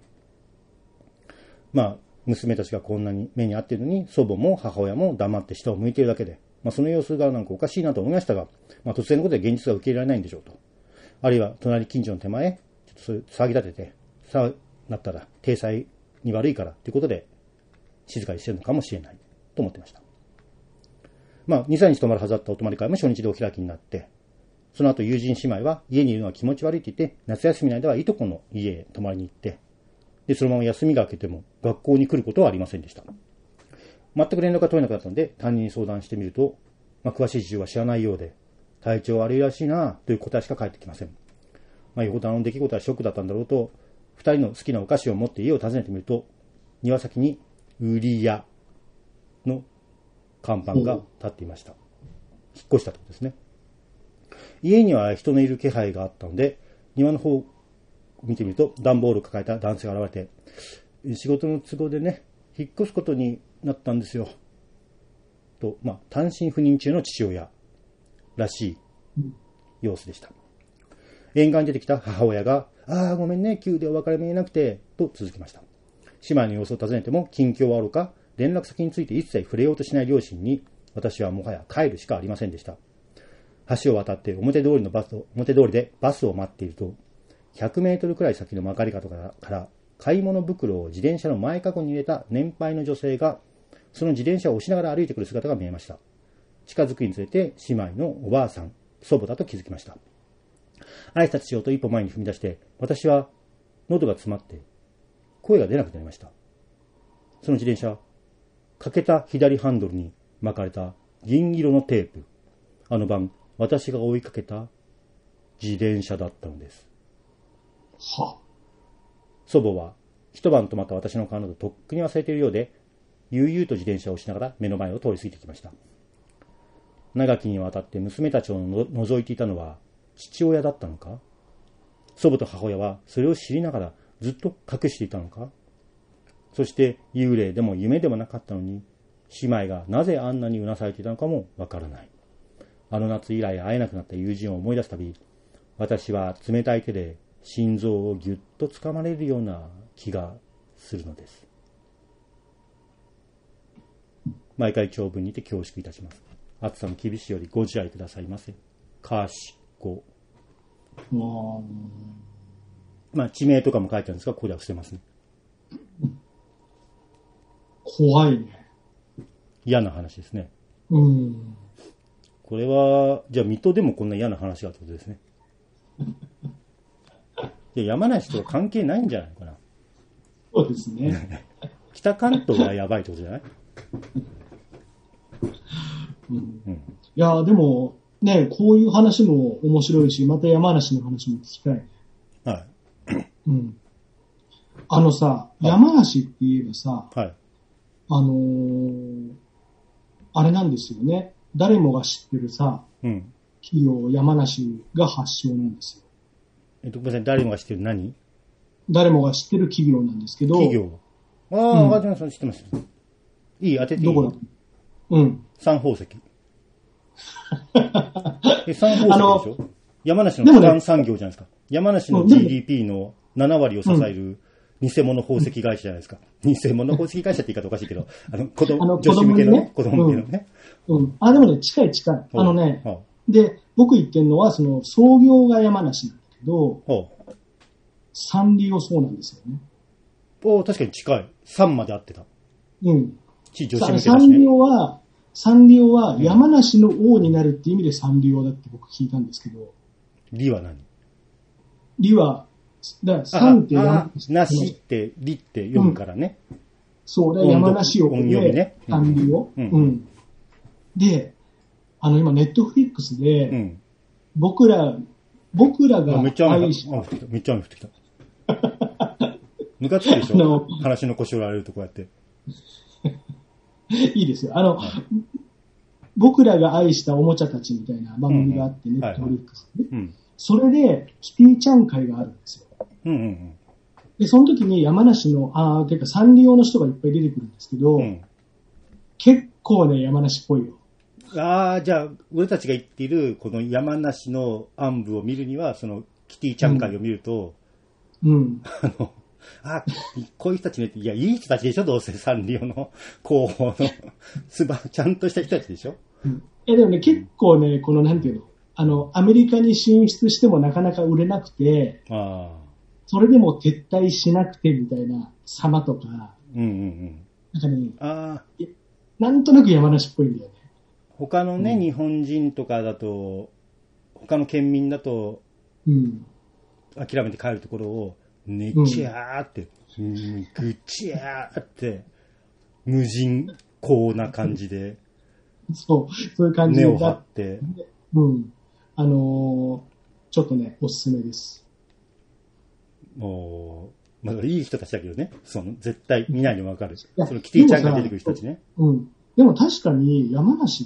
娘たちがこんなに目に遭っているのに、祖母も母親も黙って下を向いているだけで、その様子がなんかおかしいなと思いましたが、突然のことで現実が受け入れられないんでしょうと。あるいは隣近所の手前、ちょっと騒ぎ立てて、さあなったら体裁に悪いからということで静かにしてるのかもしれないと思ってました。2、3日泊まるはずだったお泊まり会も初日でお開きになって、その後友人姉妹は家にいるのは気持ち悪いと言って、夏休みの間はいとこの家へ泊まりに行って、でそのまま休みが明けても学校に来ることはありませんでした。全く連絡が取れなくなったので担任に相談してみると、詳しい事情は知らないようで、体調悪いらしいなという答えしか返ってきません。よほどあの出来事はショックだったんだろうと、二人の好きなお菓子を持って家を訪ねてみると、庭先に売り屋の看板が立っていました。引っ越したところですね。家には人のいる気配があったので、庭の方を見てみると、段ボールを抱えた男性が現れて、仕事の都合でね、引っ越すことになったんですよ。と、単身赴任中の父親らしい様子でした。沿岸に出てきた母親が、ごめんね、急でお別れ見えなくて、と続きました。姉妹の様子を尋ねても、近況はおろか、連絡先について一切触れようとしない両親に、私はもはや帰るしかありませんでした。橋を渡って表通りでバスを待っていると、100メートルくらい先の曲がり角から買い物袋を自転車の前かごに入れた年配の女性が、その自転車を押しながら歩いてくる姿が見えました。近づくにつれて姉妹のおばあさん、祖母だと気づきました。挨拶しようと一歩前に踏み出して、私は喉が詰まって声が出なくなりました。その自転車、欠けた左ハンドルに巻かれた銀色のテープ、あの晩私が追いかけた自転車だったのです。祖母は一晩泊まった私の顔などとっくに忘れているようで、悠々と自転車をしながら目の前を通り過ぎてきました。長きにわたって娘たちを覗いていたのは父親だったのか、祖母と母親はそれを知りながらずっと隠していたのか、そして幽霊でも夢でもなかったのに、姉妹がなぜあんなにうなされていたのかもわからない。あの夏以来会えなくなった友人を思い出すたび、 私は冷たい手で心臓をぎゅっとつかまれるような気がするのです。毎回長文にて恐縮いたします。暑さの厳しいよりご自愛くださいませ。かしこ。まあ地名とかも書いてあるんですが、ここでは伏せますね。 怖いね。 嫌な話ですね。これは、じゃあ水戸でもこんな嫌な話があったことですね。で山梨とは関係ないんじゃないかな。 そうですね。 北関東がやばいってことじゃない？ いや、でも、ね、こういう話も面白いし、また山梨の話も聞きたいね。 はい。 さ、山梨って言えばさ、 はい、 あれなんですよね。誰もが知ってるさ、企業、山梨が発祥なんですよ。 ごめんなさい、誰もが知ってる何？ 誰もが知ってる企業なんですけど。 企業。ああ、わかりました、知ってます。いい、当てていい？ どこだ？ 三宝石。三宝石でしょ？山梨の基幹産業じゃないですか。山梨の GDP の7割を支える偽物宝石会社じゃないですか。偽物宝石会社って言い方おかしいけど、女子向けのね、子供向けのね。 でもね、近い。で、僕言ってるのは、その、創業が山梨なんだけど、サンリオそうなんですよね。 確かに近い。3まで合ってた。女子向けだしね。 サンリオは山梨の王になるって意味でサンリオだって僕聞いたんですけど。 リは何？ リは、サンって梨ってリって読むからね。 そうだ、山梨を音読みね。 サンリオ。で、今ネットフリックスで、僕らがめっちゃ雨降ってきた。ムカつくでしょ？話の腰折られるとこうやって。 いいですよ。僕らが愛したおもちゃたちみたいな番組があって、ネットフリックスで。それで、キティちゃん会があるんですよ。で、その時に山梨の、てかサンリオの人がいっぱい出てくるんですけど、結構ね、山梨っぽいよ。 じゃあ、俺たちが言っている、この山梨の暗部を見るには、その、キティちゃん会を見ると、こういう人たちね、いや、いい人たちでしょ、どうせサンリオの広報の、ちゃんとした人たちでしょ。 でもね、結構ね、この、なんていうの、アメリカに進出してもなかなか売れなくて、それでも撤退しなくてみたいな様とか、なんかね、なんとなく山梨っぽいんだよね。 他のね、日本人とかだと、他の県民だと、諦めて帰るところを、ねちゃーって、ぐちゃーって、無人公な感じで、 そういう感じで。 根を張って。 ちょっとね、おすすめです。 まだいい人たちだけどね、絶対見ないにもわかる。そのキティちゃんが出てくる人たちね。 でも確かに山梨って、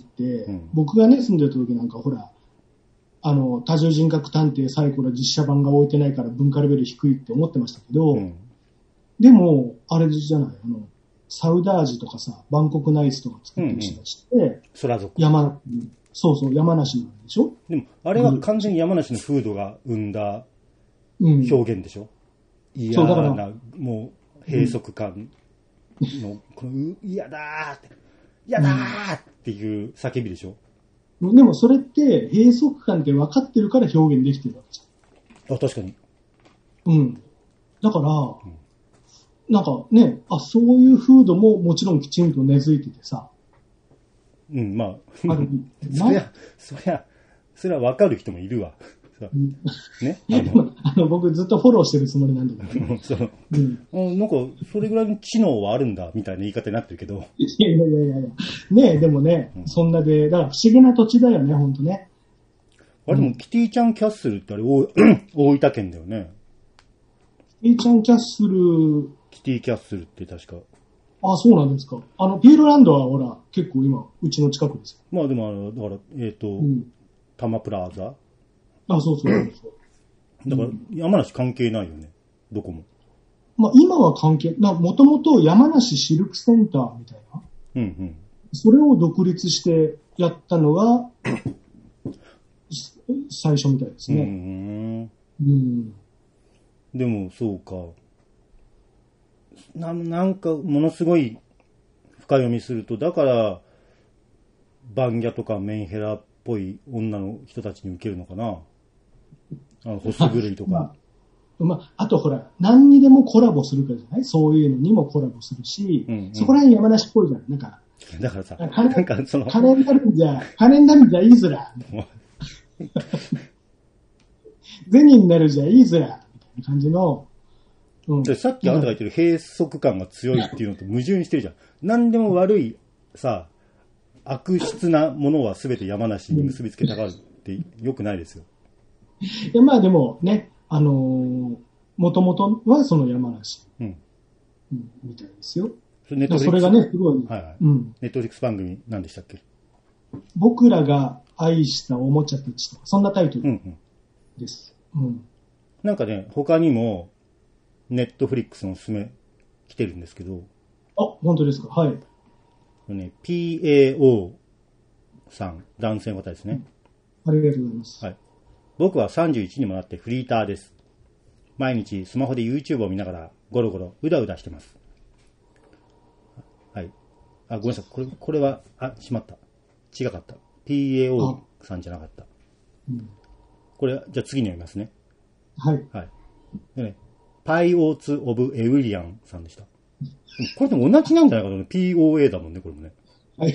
僕がね、住んでた時なんかほら、多重人格探偵サイコロ実写版が置いてないから文化レベル低いって思ってましたけど、でも、あれじゃない、サウダージとかさ、バンコクナイスとか作ってる人たちって、山梨なんでしょ？ でも、あれは完全に山梨の風土が生んだ表現でしょ？嫌な、もう、閉塞感の、嫌だーって、嫌だーっていう叫びでしょ？ でもそれって閉塞感って分かってるから表現できてるわけじゃん。確かに。 だから、なんかね、そういう風土ももちろんきちんと根付いててさ。 まあ。そりゃ分かる人もいるわ。ね。 僕ずっとフォローしてるつもりなんだけど。なんか、 それぐらいの知能はあるんだ、みたいな言い方になってるけど。 いや。ねえ、でもね、そんなで、だから不思議な土地だよね、ほんとね。 でも、キティちゃんキャッスルってあれ、大分県だよね。 キティちゃんキャッスル。 キティキャッスルって確か。 そうなんですか。ピエロランドはほら、結構今、うちの近くですよ。 まあでも、だから、タマプラザ。 そう。 だから、山梨関係ないよね。どこも。 まあ今は関係、もともと山梨シルクセンターみたいな。それを独立してやったのが、 最初みたいですね。 でも、そうか。なんか、ものすごい深読みすると、だから、バンギャとかメンヘラっぽい女の人たちに受けるのかな。ホス狂いとか。 あとほら、何にでもコラボするからじゃない？そういうのにもコラボするし、そこら辺山梨っぽいじゃん。なんか、 だからさ、 なんかその、金になるんじゃいいずら。銭になるじゃいいずら。みたいな感じの。 さっきあなたが言ってる閉塞感が強いっていうのと矛盾してるじゃん。何でも悪いさ、悪質なものは全て山梨に結びつけたがるって良くないですよ。 いや、まあでもね、もともとはその山梨、みたいですよ。それがね、すごい、 ネットフリックス番組何でしたっけ？ 僕らが愛したおもちゃたちとか、そんなタイトルです。 なんかね、他にもネットフリックスのおすすめ来てるんですけど。 あ、本当ですか？はい。 PAO さん、男性の方ですね。 ありがとうございます。 はい。僕は31にもなってフリーターです。毎日スマホで YouTube を見ながらゴロゴロうだうだしてます。はい。あ、ごめんなさい。これは、しまった。違かった。PAO さんじゃなかった。これ、じゃあ次に読みますね。 はい。 はい。でね、PIOTS of Eurian さんでした。これでも同じなんじゃないかと思う。POA だもんね、これもね。 はい。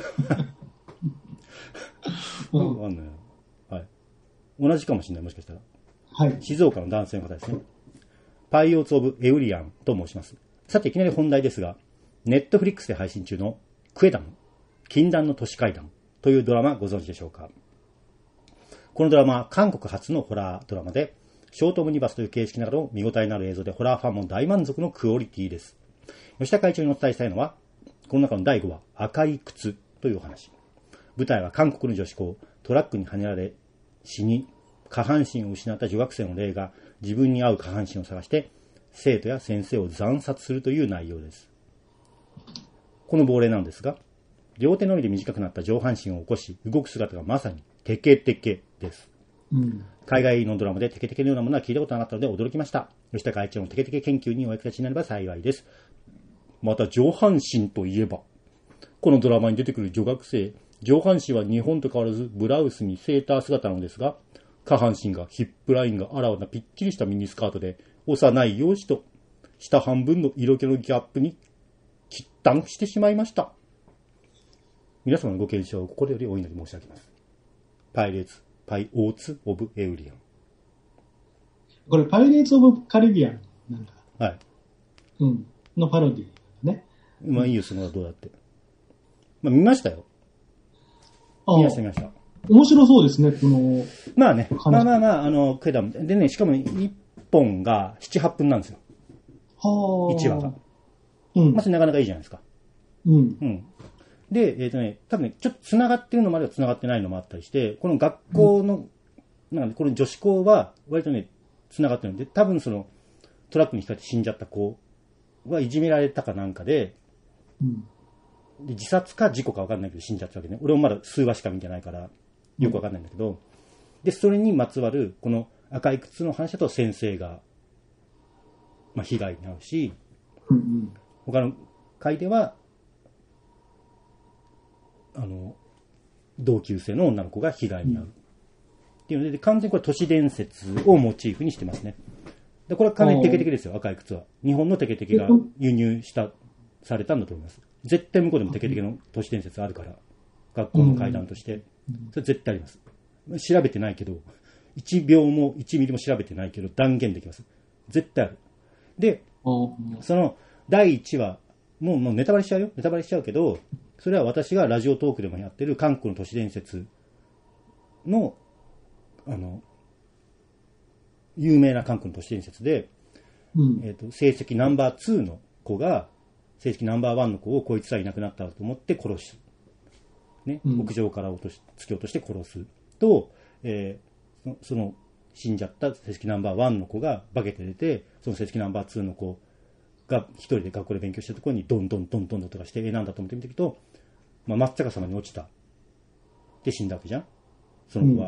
わかんない。はい。同じかもしれない、もしかしたら。 はい。 静岡の男性の方ですね。パイオーツ・オブ・エウリアンと申します。さて、いきなり本題ですが、ネットフリックスで配信中のクエダム、禁断の都市怪談というドラマご存知でしょうか？このドラマは韓国初のホラードラマで、ショートオムニバスという形式ながら見応えのある映像でホラーファンも大満足のクオリティです。吉田会長にお伝えしたいのは、この中の第5話、赤い靴というお話。舞台は韓国の女子高、トラックにはねられ、死に、下半身を失った女学生の霊が自分に合う下半身を探して、生徒や先生を惨殺するという内容です。この亡霊なんですが、両手のみで短くなった上半身を起こし、動く姿がまさにテケテケです。海外のドラマでテケテケのようなものは聞いたことなかったので驚きました。吉田会長のテケテケ研究にお役立ちになれば幸いです。また上半身といえば、このドラマに出てくる女学生、上半身は日本と変わらずブラウスにセーター姿なのですが、下半身がヒップラインがあらわなぴっちりしたミニスカートで、幼い容姿と下半分の色気のギャップに喫嘆してしまいました。皆様のご検証を心よりお祈り申し上げます。パイオーツ・オブ・エウリアン。 これ、パイレーツ・オブ・カリビアンなんだ。 はい。 のパロディね。 まあいいよ、そのはどうだって。まあ見ましたよ。見ました。 面白そうですね、この。 まあね、まあ、クエダム。でね、しかも1本が7、8分なんですよ。1話が。まあそれなかなかいいじゃないですか。で、多分ね、ちょっと繋がってるのまでは繋がってないのもあったりして、この学校の、なんかこの女子校は割とね、繋がってるんで、多分そのトラックにひかれて死んじゃった子はいじめられたかなんかで、で自殺か事故か分かんないけど死んじゃったわけね。俺もまだ数話しか見てないからよく分かんないんだけど、でそれにまつわるこの赤い靴の話だと先生が、まあ、被害に遭うし、他の回では同級生の女の子が被害に遭うっていうので、完全にこれ都市伝説をモチーフにしてますね。でこれはかなりテケテケですよ。赤い靴は日本のテケテケが輸入されたんだと思います。絶対向こうでもテケテケの都市伝説あるから、学校の怪談として、それ絶対あります。調べてないけど、1秒も1ミリも調べてないけど断言できます。絶対ある。で、その第1話もうネタバレしちゃうよ。ネタバレしちゃうけど、それは私がラジオトークでもやってる韓国の都市伝説の有名な韓国の都市伝説で、成績ナンバー2の子が成績ナンバー1の子をこいつはいなくなったと思って殺す、ね、屋上から突き落として殺すと、その死んじゃった成績ナンバー1の子が化けて出て、その成績ナンバー2の子が一人で学校で勉強してるところにドンドンドンドンとかして、なんだと思ってみていくと、真っ逆さまに落ちたで死んだわけじゃん、その子は。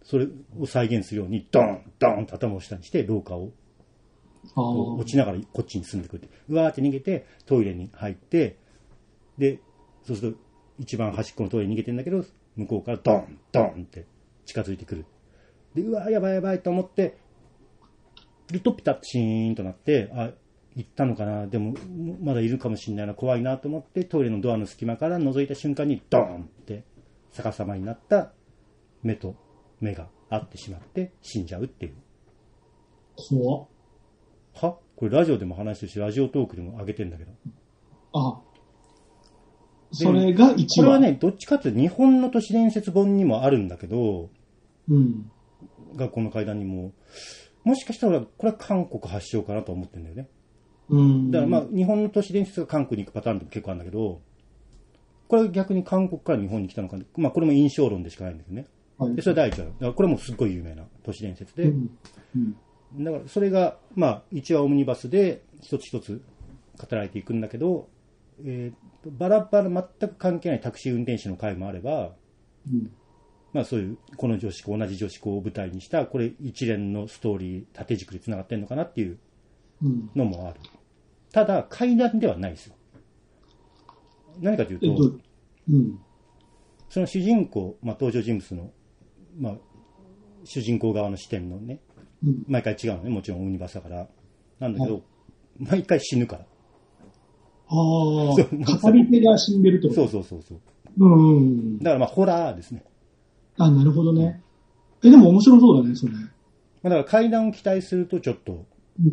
それを再現するように、ドーン、ドーンと頭を下にして、廊下を、落ちながらこっちに進んでくるって。うわーって逃げて、トイレに入って、で、そうすると、一番端っこのトイレに逃げてんだけど、向こうからドーン、ドーンって近づいてくる。で、うわーやばいやばいと思って、るとピタッとシーンとなって、あ、行ったのかな、でも、まだいるかもしれないな、怖いなと思って、トイレのドアの隙間から覗いた瞬間に、ドーンって逆さまになった目と目が合ってしまって死んじゃうっていう。 怖っ。 はこれラジオでも話してるし、ラジオトークでも上げてんだけど。 あ、それが1話。 これはね、どっちかっていうと日本の都市伝説本にもあるんだけど、 うん。 学校の階段にも、もしかしたらこれは韓国発祥かなと思ってるんだよね。 うん。 だからまあ日本の都市伝説が韓国に行くパターンって結構あるんだけど、これは逆に韓国から日本に来たのか、まあこれも印象論でしかないんだけどね。はい、でそれ第一話。だからこれもすっごい有名な都市伝説で、うんうん、だからそれがまあ1話オムニバスで一つ一つ語られていくんだけど、バラバラ全く関係ないタクシー運転手の回もあれば、うん、まあそういうこの女子校同じ女子校を舞台にしたこれ一連のストーリー縦軸でつながってるのかなっていうのもある。ただ怪談ではないですよ。何かというと、うん、その主人公、まあ、登場人物の、まあ、主人公側の視点のね、うん、毎回違うのね、もちろんオムニバスだからなんだけど、はい、毎回死ぬから。 ああ、語り手が死んでるってこと。 そう。うん。だからまあホラーですね。 あ、なるほどね。でも面白そうだね、それ。だから怪談を期待するとちょっと、うん、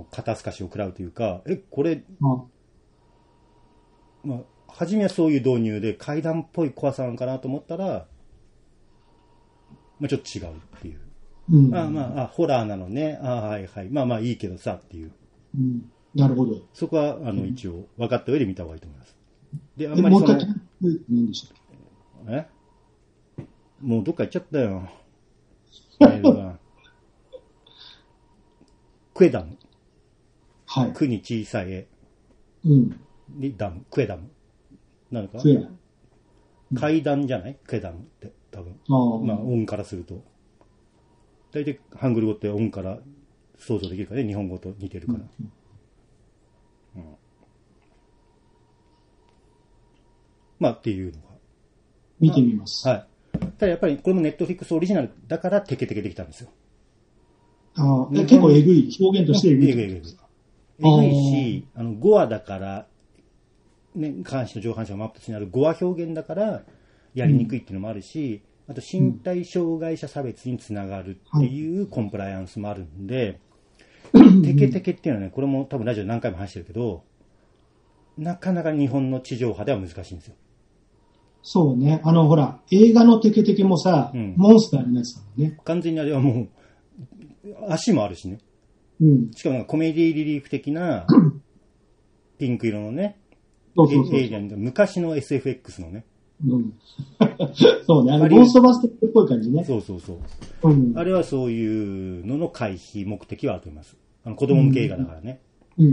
肩透かしを食らうというか、これ、まあ、初めはそういう導入で怪談っぽい怖さなのかなと思ったら、まあ、ちょっと違うっていう。うん、ホラーなのね。はいはい。まあまあいいけどさっていう。 うん、なるほど。 そこは、一応分かった上で見た方がいいと思います。で、あんまりその、 何でしたっけ？もうどっか行っちゃったよ。クエダム。はい。クに小さい絵。うん。で、ダム。クエダム。なんか階段じゃない？クエダムって多分。まあ音からすると。大体ハングル語って音から想像できるからね、日本語と似てるから。うん。まあっていうのが。 見てみます。 はい。ただやっぱりこれもネットフリックスオリジナルだからテケテケできたんですよ。 結構えぐい。表現としてえぐい。 えぐいし、5話だから、ね、下半身と上半身が真っ二つになる5話表現だからやりにくいっていうのもあるし、あと身体障害者差別につながるっていうコンプライアンスもあるんで、テケテケっていうのはね、これも多分ラジオで何回も話してるけど、なかなか日本の地上波では難しいんですよ。 そうね。ほら、映画のテケテケもさ、モンスターになってたもんね。 完全にあれはもう、足もあるしね。うん、しかもなんかコメディリリーフ的な、ピンク色のね、映画に昔の SFX のね。うん、 そうね。ゴーストバスターっぽい感じね。 そう。うん、あれはそういうのの回避目的はあると思います。子供向け映画だからね。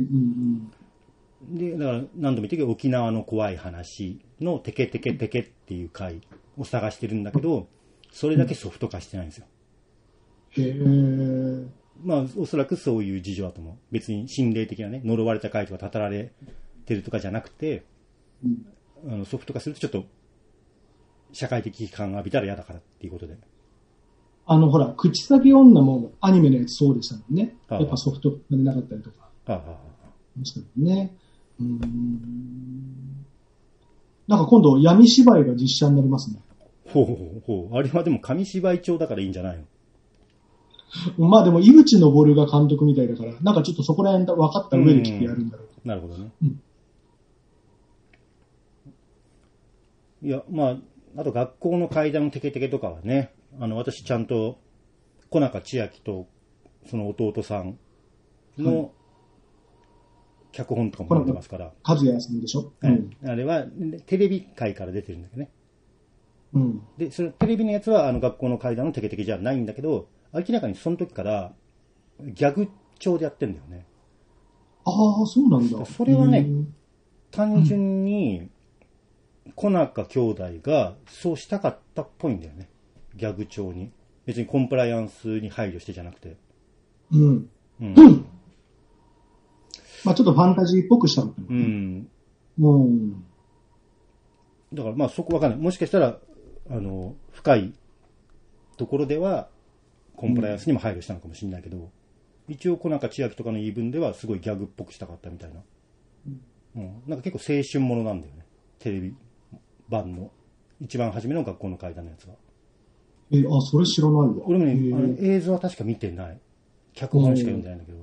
で、だから何度も言ったけど、沖縄の怖い話のテケテケテケっていう回を探してるんだけど、それだけソフト化してないんですよ。 へー。 まあ、おそらくそういう事情だと思う。別に心霊的なね、呪われた回とか語られてるとかじゃなくて、ソフト化するとちょっと社会的批判を浴びたら嫌だからっていうことで。 ほら、口先女もアニメのやつそうでしたもんね。やっぱソフト化でなかったりとか。ね。なんか今度闇芝居が実写になりますね。 ほう。あれはでも紙芝居調だからいいんじゃないの？ まあでも井口昇が監督みたいだから、なんかちょっとそこら辺分かった上で来てやるんだろう。 なるほどね。うん、いや、まあ、あと学校の階段のテケテケとかはね、私ちゃんと小中千秋とその弟さんの脚本とかも読んでますから。 和也さんでしょ、 うん、あれはテレビ界から出てるんだけどね。うん。で、そのテレビのやつは学校の階段のテケテケじゃないんだけど、明らかにその時からギャグ調でやってんだよね。 ああ、そうなんだ。 それはね、単純に小中兄弟がそうしたかったっぽいんだよね。ギャグ調に。 別にコンプライアンスに配慮してじゃなくて。 うん。うん。まあちょっとファンタジーっぽくしたのかな。うん。うん。 だからまあそこわかんない。もしかしたら、深いところでは、コンプライアンスにも配慮したのかもしれないけど、一応なんか千秋とかの言い分ではすごいギャグっぽくしたかったみたいな。うん。なんか結構青春ものなんだよね。テレビ版の。一番初めの学校の階段のやつは。 それ知らないわ。 俺もね、映像は確か見てない。脚本しか読んでないんだけど。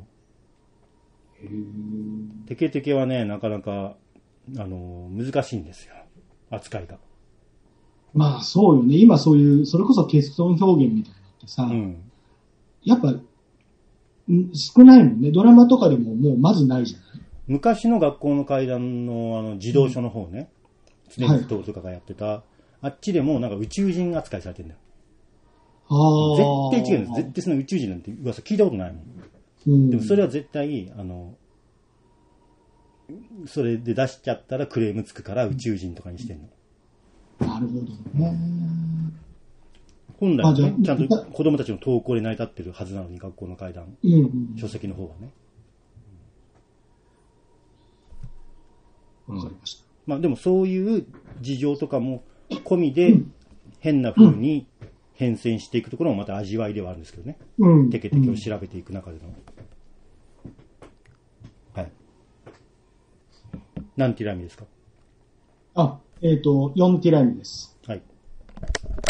テケテケはね、なかなか、難しいんですよ。扱いが。 まあそうよね。今そういう、それこそ欠損表現みたいなのってさ、うん、やっぱ、少ないもんね。ドラマとかでももうまずないじゃない。 昔の学校の階段の児童書の方ね、常にとかがやってた、はい、あっちでもなんか宇宙人扱いされてるんだよ。絶対違うんです。絶対その宇宙人なんて噂聞いたことないもん。うん、でもそれは絶対、それで出しちゃったらクレームつくから宇宙人とかにしてんの。 なるほどね。 本来はね、ちゃんと子供たちの登校で成り立ってるはずなのに、学校の階段、書籍の方はね。 わかりました。 まあでもそういう事情とかも込みで、変な風に変遷していくところもまた味わいではあるんですけどね。テケテケを調べていく中での。はい。何ティラミですか？ 4ティラミです。 はい。